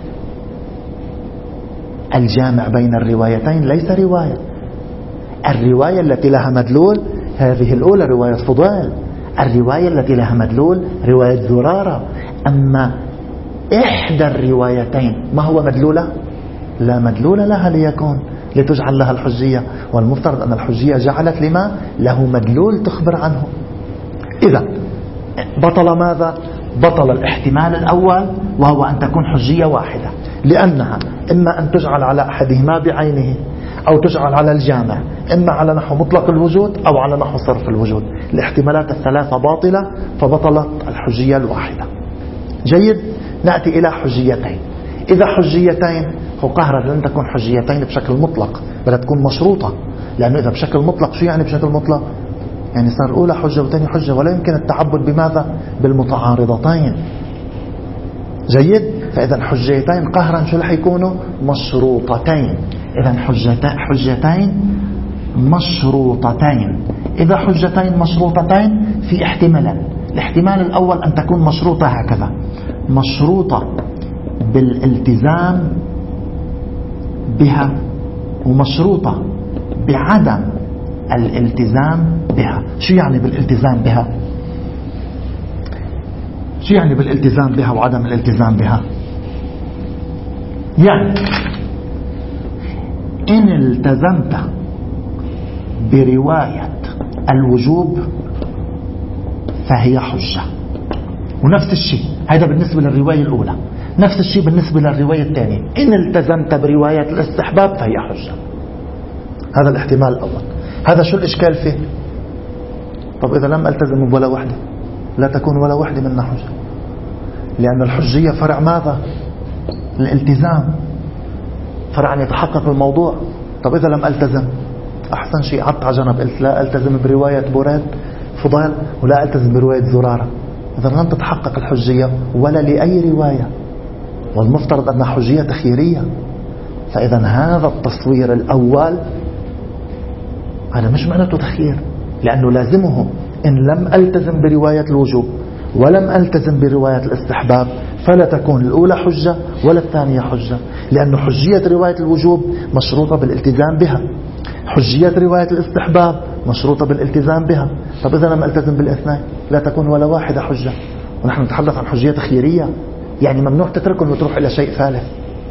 الجامع بين الروايتين ليس رواية. الرواية التي لها مدلول هذه الأولى رواية فضيل، الرواية التي لها مدلول رواية زرارة. أما إحدى الروايتين ما هو مدلولة؟ لا مدلول لها ليكون لتجعل لها الحجية، والمفترض أن الحجية جعلت لما له مدلول تخبر عنه. إذا بطل ماذا؟ بطل الاحتمال الأول وهو أن تكون حجية واحدة، لأنها إما أن تجعل على أحدهما بعينه أو تجعل على الجامع، إما على نحو مطلق الوجود أو على نحو صرف الوجود. الاحتمالات الثلاثة باطلة فبطلت الحجية الواحدة. جيد. نأتي إلى حجيتين. إذا حجيتين هو قهرة لن تكون حجيتين بشكل مطلق، بل تكون مشروطة. لأنه إذا بشكل مطلق شو يعني بشكل مطلق؟ يعني صار الأولى حجة وثاني حجة، ولا يمكن التعبد بماذا؟ بالمتعارضتين. جيد. فإذا حجيتين قهرا شو رح يكونوا؟ مشروطتين. إذا حجتين حجتين مشروطتين. إذا حجتين مشروطتين في احتمالين: الاحتمال الأول أن تكون مشروطة هكذا، مشروطة بالالتزام بها ومشروطة بعدم الالتزام بها. شو يعني بالالتزام بها؟ شو يعني بالالتزام بها وعدم الالتزام بها؟ يعني إن التزمت برواية الوجوب فهي حجة. ونفس الشيء هذا بالنسبة للرواية الأولى، نفس الشيء بالنسبة للرواية الثانية، إن التزمت برواية الاستحباب فهي حجة. هذا الاحتمال الأول. هذا شو الإشكال فيه؟ طب إذا لم ألتزم ولا وحدة لا تكون ولا وحدة منها حجة، لأن الحجية فرع ماذا؟ الالتزام، فرع أن يتحقق الموضوع. طب إذا لم ألتزم، أحسن شيء عدت على جنب، قلت لا ألتزم برواية بريد فضال ولا ألتزم برواية زرارة، إذا لم تتحقق الحجية ولا لأي رواية، والمفترض أنها حجية تخييرية. فإذا هذا التصوير الأول هذا مش معناته تخيير، لأنه لازمه إن لم ألتزم برواية الوجوب ولم ألتزم برواية الاستحباب فلا تكون الأولى حجة ولا الثانية حجة، لأن حجية رواية الوجوب مشروطة بالالتزام بها، حجية رواية الاستحباب مشروطة بالالتزام بها. طب إذا لم ألتزم بالاثنين لا تكون ولا واحدة حجة، ونحن نتحدث عن حجية تخييرية، يعني ممنوع تتركه وتروح إلى شيء ثالث.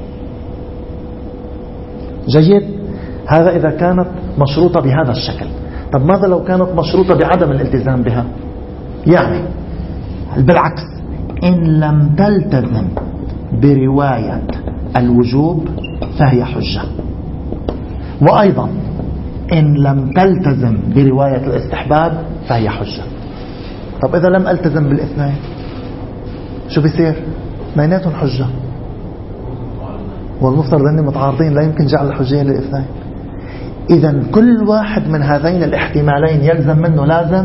جيد؟ هذا إذا كانت مشروطة بهذا الشكل. طب ماذا لو كانت مشروطة بعدم الالتزام بها؟ يعني بالعكس، إن لم تلتزم برواية الوجوب فهي حجة، وأيضا إن لم تلتزم برواية الاستحباب فهي حجة. طب إذا لم ألتزم بالاثنين شو بيصير؟ بيناتهم حجة، والمفترض أنهم متعارضين، لا يمكن جعل الحجية للاثنين. إذا كل واحد من هذين الاحتمالين يلزم منه لازم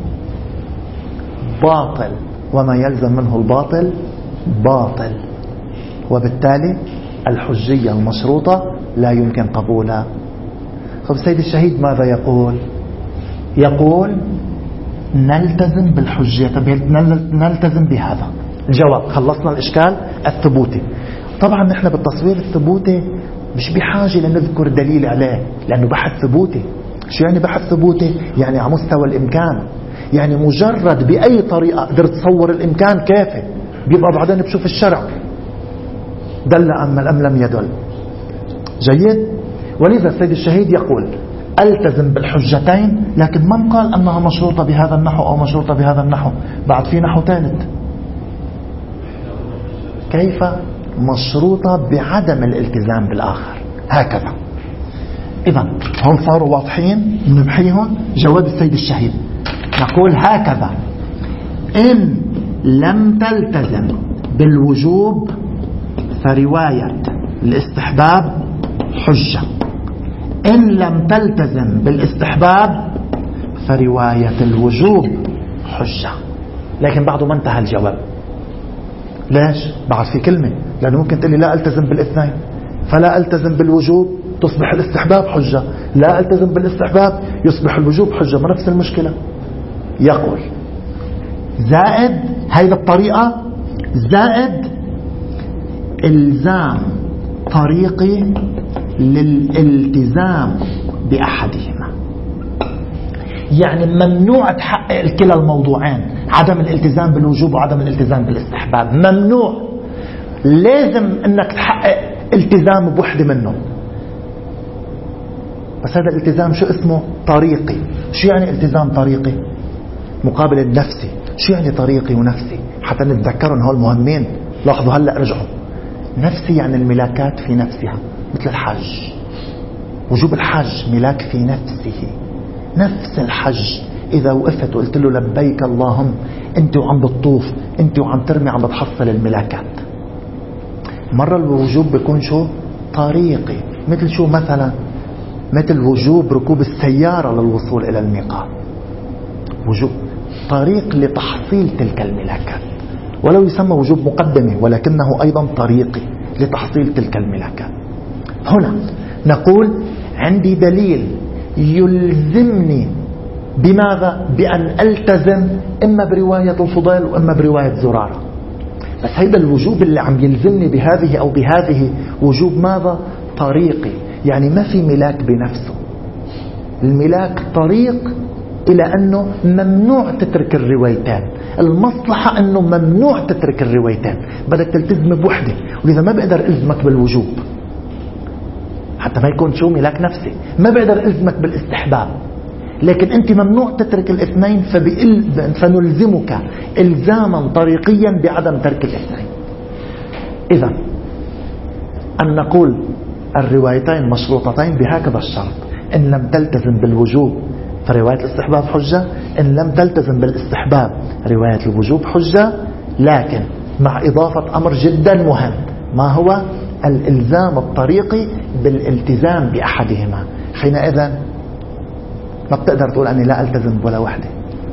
باطل، وما يلزم منه الباطل باطل، وبالتالي الحجية المشروطة لا يمكن قبولها. طب السيد الشهيد ماذا يقول؟ يقول نلتزم بالحجية. طب نلتزم بهذا. الجواب، خلصنا الإشكال الثبوتي. طبعا نحن بالتصوير الثبوتي مش بحاجة لنذكر دليل عليه، لأنه بحث ثبوتي. شو يعني بحث ثبوتي؟ يعني على مستوى الإمكان، يعني مجرد بأي طريقة قدرت تصور الإمكان كافي، بيبقى بعدين بشوف الشرع دل أم لم يدل. جيد؟ ولذا السيد الشهيد يقول ألتزم بالحجتين، لكن من قال أنها مشروطة بهذا النحو أو مشروطة بهذا النحو؟ بعد في نحو ثالث، كيف مشروطة بعدم الالتزام بالآخر، هكذا. إذا هم صاروا واضحين، نمحيهم. جواب السيد الشهيد نقول هكذا: إن لم تلتزم بالوجوب فرواية الاستحباب حجة، إن لم تلتزم بالاستحباب فرواية الوجوب حجة. لكن بعده ما انتهى الجواب. ليش؟ بعد في كلمة، لأنه ممكن تقول لي لا ألتزم بالاثنين، فلا ألتزم بالوجوب تصبح الاستحباب حجة، لا ألتزم بالاستحباب يصبح الوجوب حجة، ما نفس المشكلة. يقول زائد هذه الطريقة، زائد إلزام طريقي للالتزام بأحدهما. يعني ممنوع تحقق الكلا الموضوعين، عدم الالتزام بالوجوب وعدم الالتزام بالاستحباب، ممنوع. لازم انك تحقق التزام بوحدة منهم. بس هذا الالتزام شو اسمه؟ طريقي. شو يعني التزام طريقي؟ مقابل النفسي. شو يعني طريقي ونفسي؟ حتى نتذكرهم هول مهمين. لاحظوا هلأ رجعوا. نفسي يعني الملاكات في نفسها، مثل الحج. وجوب الحج ملاك في نفسه، نفس الحج. إذا وقفت وقلت له لبيك اللهم، أنت وعم بتطوف، أنت وعم ترمي، عم بتحصل الملاكات. مرة الوجوب بيكون شو؟ طريقي. مثل شو مثلا؟ مثل وجوب ركوب السيارة للوصول إلى الميقات، وجوب طريق لتحصيل تلك الملاكات، ولو يسمى وجوب مقدمة ولكنه أيضا طريقي لتحصيل تلك الملاكات. هنا نقول عندي دليل يلزمني بماذا؟ بأن ألتزم إما برواية الفضيل وإما برواية زرارة. بس هيدا الوجوب اللي عم يلزمني بهذه أو بهذه وجوب ماذا؟ طريقي، يعني ما في ملاك بنفسه. الملاك طريق إلى أنه ممنوع تترك الروايتين. المصلحة أنه ممنوع تترك الروايتين، بدك تلتزم بوحدة، ولذا ما بقدر ألزمك بالوجوب حتى ما يكون شو ملاك نفسي، ما بقدر ألزمك بالاستحباب، لكن أنت ممنوع تترك الاثنين، فنلزمك إلزاما طريقيا بعدم ترك الاثنين. إذا أن نقول الروايتين مشروطتين بهكذا الشرط: إن لم تلتزم بالوجوب فرواية الاستحباب حجة، إن لم تلتزم بالاستحباب رواية الوجوب حجة، لكن مع إضافة أمر جدا مهم، ما هو؟ الإلزام الطريقي بالالتزام بأحدهما. حينئذ ما بتقدر تقول أني لا ألتزم ولا وحدة،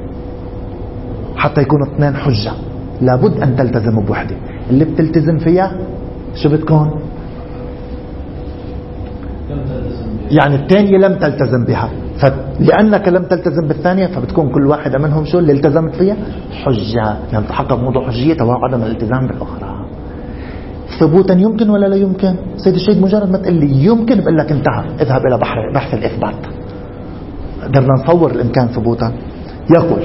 حتى يكونوا اثنين حجة لابد أن تلتزم بوحدة. اللي بتلتزم فيها شو بتكون؟ يعني الثانية لم تلتزم بها، فلأنك لم تلتزم بالثانية فبتكون كل واحدة منهم شو اللي التزمت فيها؟ حجة، يعني تحقق موضوع حجية وعدم الالتزام بالأخرى. ثبوتا يمكن ولا لا يمكن؟ سيد الشهيد مجرد ما تقول لي يمكن بقول لك انتهى، اذهب إلى بحر بحث الإثبات. قدرنا نصور الإمكان ثبوتا. يقول: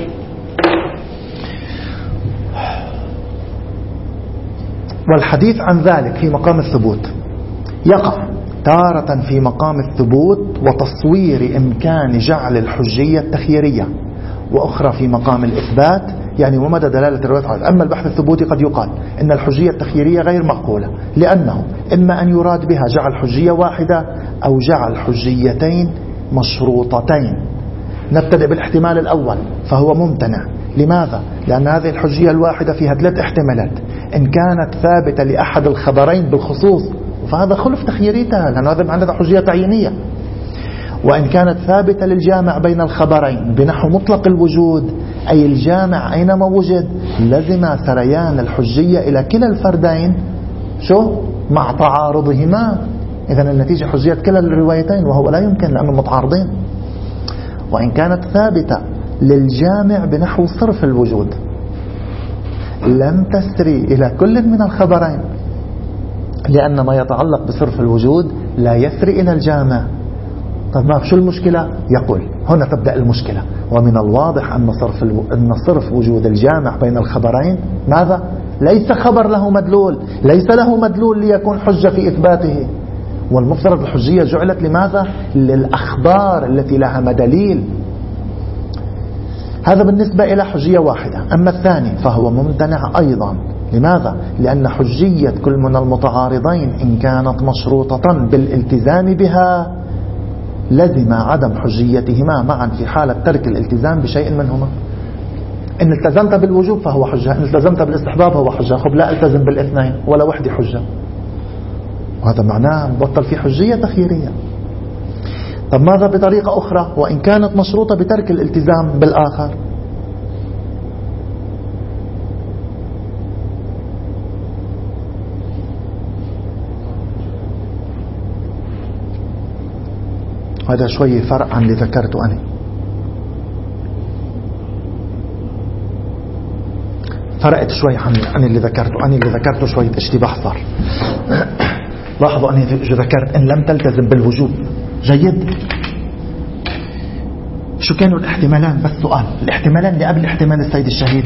والحديث عن ذلك في مقام الثبوت يقع تارة في مقام الثبوت وتصوير إمكان جعل الحجية التخييرية، وأخرى في مقام الإثبات، يعني ومدى دلالة الرواية على. أما البحث الثبوتي قد يقال إن الحجية التخييرية غير معقولة، لأنه إما أن يراد بها جعل حجية واحدة أو جعل حجيتين مشروطتين. نبتدئ بالاحتمال الأول فهو ممتنع. لماذا؟ لأن هذه الحجية الواحدة فيها ثلاث احتمالات: إن كانت ثابتة لأحد الخبرين بالخصوص فهذا خلف تخييريتها، لأن هذا عندنا حجية تعيينية. وإن كانت ثابتة للجامع بين الخبرين بنحو مطلق الوجود، أي الجامع أينما وجد لزم سريان الحجية إلى كلا الفردين شو مع تعارضهما. إذن النتيجة حجية كلا الروايتين، وهو لا يمكن لأنهم متعارضين. وإن كانت ثابتة للجامع بنحو صرف الوجود لم تسري إلى كل من الخبرين، لأن ما يتعلق بصرف الوجود لا يسري إلى الجامع. طب ما شو المشكلة؟ يقول هنا تبدأ المشكلة. ومن الواضح أن صرف, الو... أن صرف وجود الجامع بين الخبرين ماذا؟ ليس خبر له مدلول، ليس له مدلول ليكون حجة في إثباته. والمفترض الحجية جعلت لماذا؟ للأخبار التي لها مدليل. هذا بالنسبة إلى حجية واحدة. أما الثاني فهو ممتنع أيضا. لماذا؟ لأن حجية كل من المتعارضين إن كانت مشروطة بالالتزام بها لزم عدم حجيتهما معا في حالة ترك الالتزام بشيء منهما. إن التزمت بالوجوب فهو حجة، إن التزمت بالاستحباب هو حجة. خب لا التزم بالاثنين ولا وحدة حجة، وهذا معناه بطل في حجية تخييرية. طب ماذا بطريقة أخرى؟ وإن كانت مشروطة بترك الالتزام بالآخر؟ هذا شوي فرق عن اللي ذكرته أنا. فرقت شوي عن عن اللي ذكرته أنا. اللي ذكرته شوية اشتباه صار. لاحظوا أني ذكرت إن لم تلتزم بالوجوب. جيد. شو كانوا الاحتمالان؟ بس سؤال. الاحتمالان اللي قبل احتمال السيد الشهيد: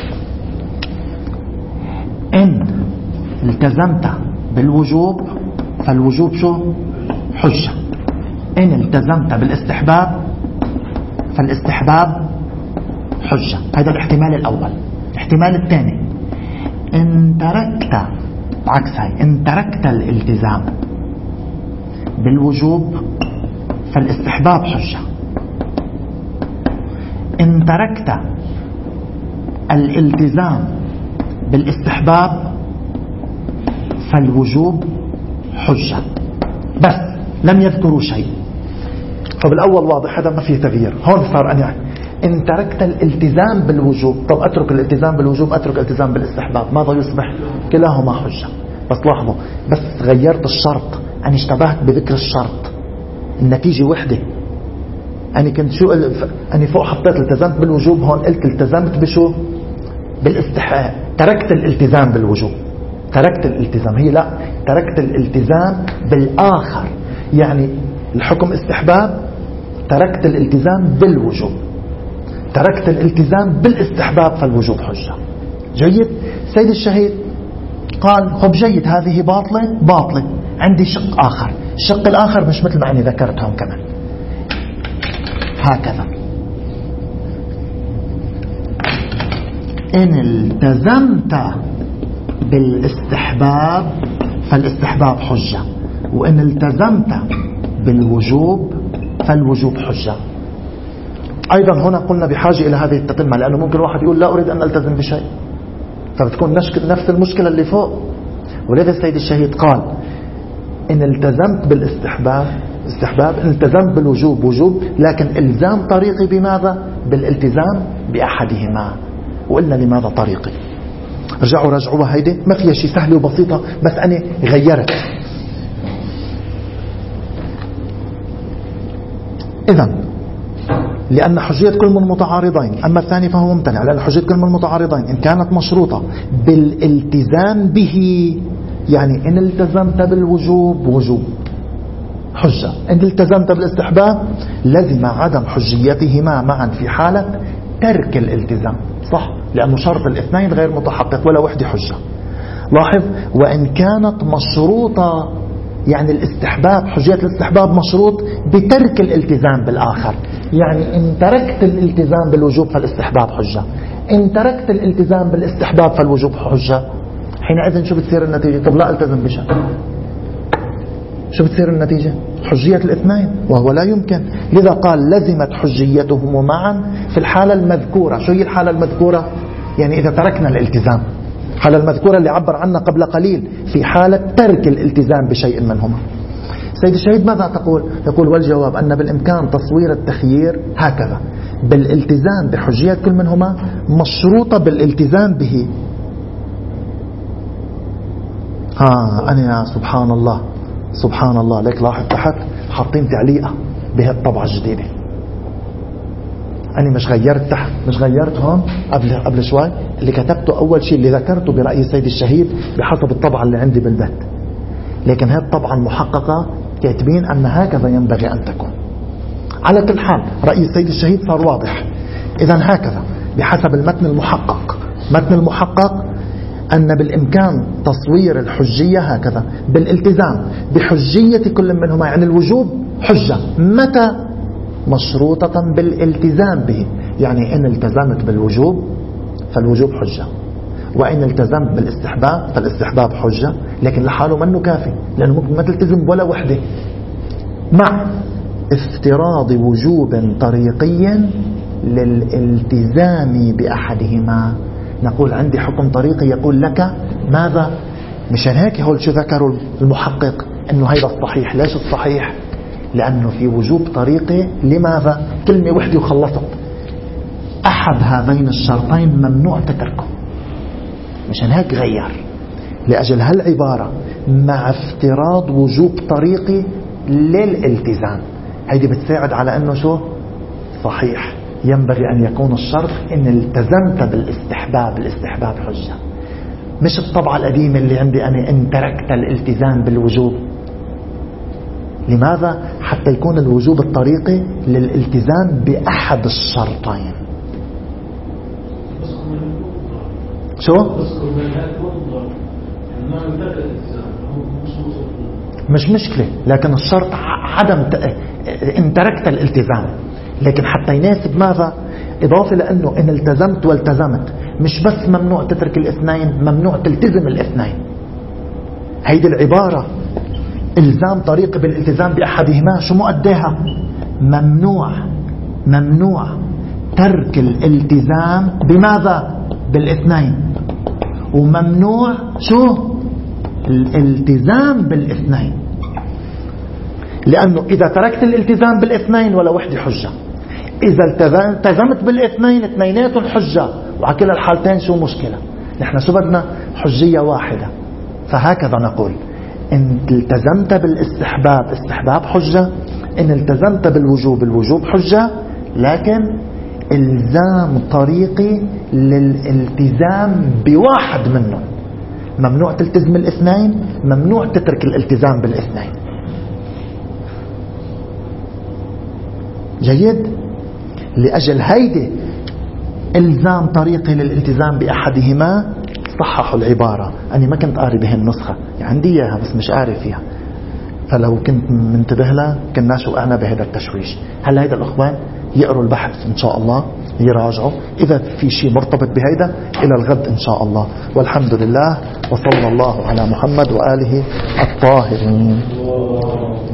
إن التزمت بالوجوب فالوجوب شو؟ حجة. إن التزمت بالاستحباب فالاستحباب حجة. هذا الاحتمال الأول. الاحتمال الثاني: إن تركت عكس هاي، إن تركت الالتزام بالوجوب فالاستحباب حجة. إن تركت الالتزام بالاستحباب فالوجوب حجة. بس لم يذكروا شيء. فبالأول واضح هذا ما فيه تغيير. هون صار أن يعني إن تركت الالتزام بالوجوب، طب أترك الالتزام بالوجوب أترك الالتزام بالاستحباب، ماذا يصبح؟ كلاهما حجة. بس لاحظوا بس غيرت الشرط، أنا اشتبهت بذكر الشرط، النتيجة وحدة. أنا كنت شو أنا فوق حطيت التزمت بالوجوب، هون قلت التزمت بشو؟ بالاستحباب. تركت الالتزام بالوجوب، تركت الالتزام، هي لا، تركت الالتزام بالآخر. يعني الحكم استحباب، تركت الالتزام بالوجوب، تركت الالتزام بالاستحباب فالوجوب حجة. جيد. سيد الشهيد قال خب جيد، هذه باطلة باطلة، عندي شق آخر. الشق الآخر مش مثل ما أني ذكرتهم كمان، هكذا: إن التزمت بالاستحباب فالاستحباب حجة، وإن التزمت بالوجوب فالوجوب حجة. أيضا هنا قلنا بحاجة إلى هذه التتمة، لأنه ممكن واحد يقول لا أريد أن ألتزم بشيء، فبتكون نفس المشكلة اللي فوق. ولذا السيد الشهيد قال إن التزمت بالاستحباب استحباب، إن التزمت بالوجوب وجوب، لكن إلزام طريقي بماذا؟ بالالتزام بأحدهما. وقلنا لماذا طريقي؟ رجعوا رجعوها، هيدي ما فيها شيء، سهل وبسيطة، بس أنا غيرت. إذن لأن حجية كل من المتعارضين، أما الثاني فهو ممتنع، لأن حجية كل من المتعارضين إن كانت مشروطة بالالتزام به، يعني إن التزمت بالوجوب وجوب حجة، إن التزمت بالاستحباب لزم عدم حجيتهما معا في حالة ترك الالتزام. صح، لأنه شرط الاثنين غير متحقق ولا وحدة حجة. لاحظ: وإن كانت مشروطة، يعني الاستحباب، حجية الاستحباب مشروط بترك الالتزام بالآخر. يعني إن تركت الالتزام بالوجوب فالاستحباب حجة، إن تركت الالتزام بالاستحباب فالوجوب حجة. حينئذ شو بتصير النتيجة؟ طب لا التزم بشيء، شو بتصير النتيجة؟ حجية الاثنين، وهو لا يمكن. لذا قال لزمت حجيتهم معا في الحالة المذكورة. شو هي الحالة المذكورة؟ يعني إذا تركنا الالتزام، الحالة المذكورة اللي عبر عنها قبل قليل، في حالة ترك الالتزام بشيء منهما. سيد الشهيد ماذا تقول؟ يقول: والجواب أن بالإمكان تصوير التخيير هكذا: بالالتزام بحجية كل منهما مشروطة بالالتزام به. ها أنا سبحان الله سبحان الله، ليك لاحظ تحت حاطين تعليقة بهالطبعة الجديدة. أنا مش غيرت تحت، مش غيرت هون قبل قبل شوي. اللي كتبته أول شيء اللي ذكرته برأي السيد الشهيد بحسب الطبعة اللي عندي بالبيت، لكن هذه الطبعة المحققة كاتبين أن هكذا ينبغي أن تكون. على كل حال رأي السيد الشهيد صار واضح. إذن هكذا بحسب المتن المحقق. متن المحقق أن بالإمكان تصوير الحجية هكذا: بالالتزام بحجية كل منهما، يعني الوجوب حجة متى؟ مشروطة بالالتزام به، يعني إن التزمت بالوجوب فالوجوب حجة، وإن التزمت بالاستحباب فالاستحباب حجة، لكن لحاله منه كافي، لأنه ممكن ما تلتزم ولا وحدة، مع افتراض وجوب طريقي للالتزام بأحدهما. نقول عندي حكم طريقي يقول لك ماذا؟ مشان هيك هول شو ذكروا المحقق انه هيدا الصحيح. ليش الصحيح؟ لانه في وجوب طريقي. لماذا؟ كلمة وحدة وخلصت. احد هذين الشرطين ممنوع تتركه، مشان هيك غير لاجل هالعبارة: مع افتراض وجوب طريقي للالتزام. هيدي بتساعد على انه شو صحيح. ينبغي أن يكون الشرط إن التزمت بالاستحباب، الاستحباب حجة، مش الطبعة القديمة اللي عندي أنا إن تركت الالتزام بالوجوب. لماذا؟ حتى يكون الوجوب الطريقي للالتزام بأحد الشرطين. شو؟ مش مشكلة، لكن الشرط عدم ت... إن تركت الالتزام، لكن حتى يناسب ماذا؟ إضافة لأنه إن التزمت والتزمت، مش بس ممنوع تترك الاثنين، ممنوع تلتزم الاثنين. هيدي العبارة إلزام طريقي بالالتزام بأحدهما شو مؤديها؟ ممنوع ممنوع ترك الالتزام بماذا؟ بالاثنين، وممنوع شو؟ الالتزام بالاثنين. لأنه إذا تركت الالتزام بالاثنين ولا وحدة حجة، إذا التزمت بالاثنين اثنينات حجة، وعلى كلا الحالتين شو مشكلة؟ نحن شو بدنا؟ حجية واحدة. فهكذا نقول: إن التزمت بالاستحباب استحباب حجة، إن التزمت بالوجوب الوجوب حجة، لكن إلزام طريقي للالتزام بواحد منهم. ممنوع تلتزم الاثنين، ممنوع تترك الالتزام بالاثنين. جيد؟ لأجل هيدي إلزام طريقي للالتزام بأحدهما صححوا العبارة. أنا ما كنت قاري بهن نسخة، يعني عندي إياها بس مش قاري فيها، فلو كنت منتبه لها كناش وقعنا بهذا التشويش. هل هيدا الأخوان يقروا البحث إن شاء الله، يراجعوا إذا في شيء مرتبط بهيدا إلى الغد إن شاء الله. والحمد لله، وصلى الله على محمد وآله الطاهرين.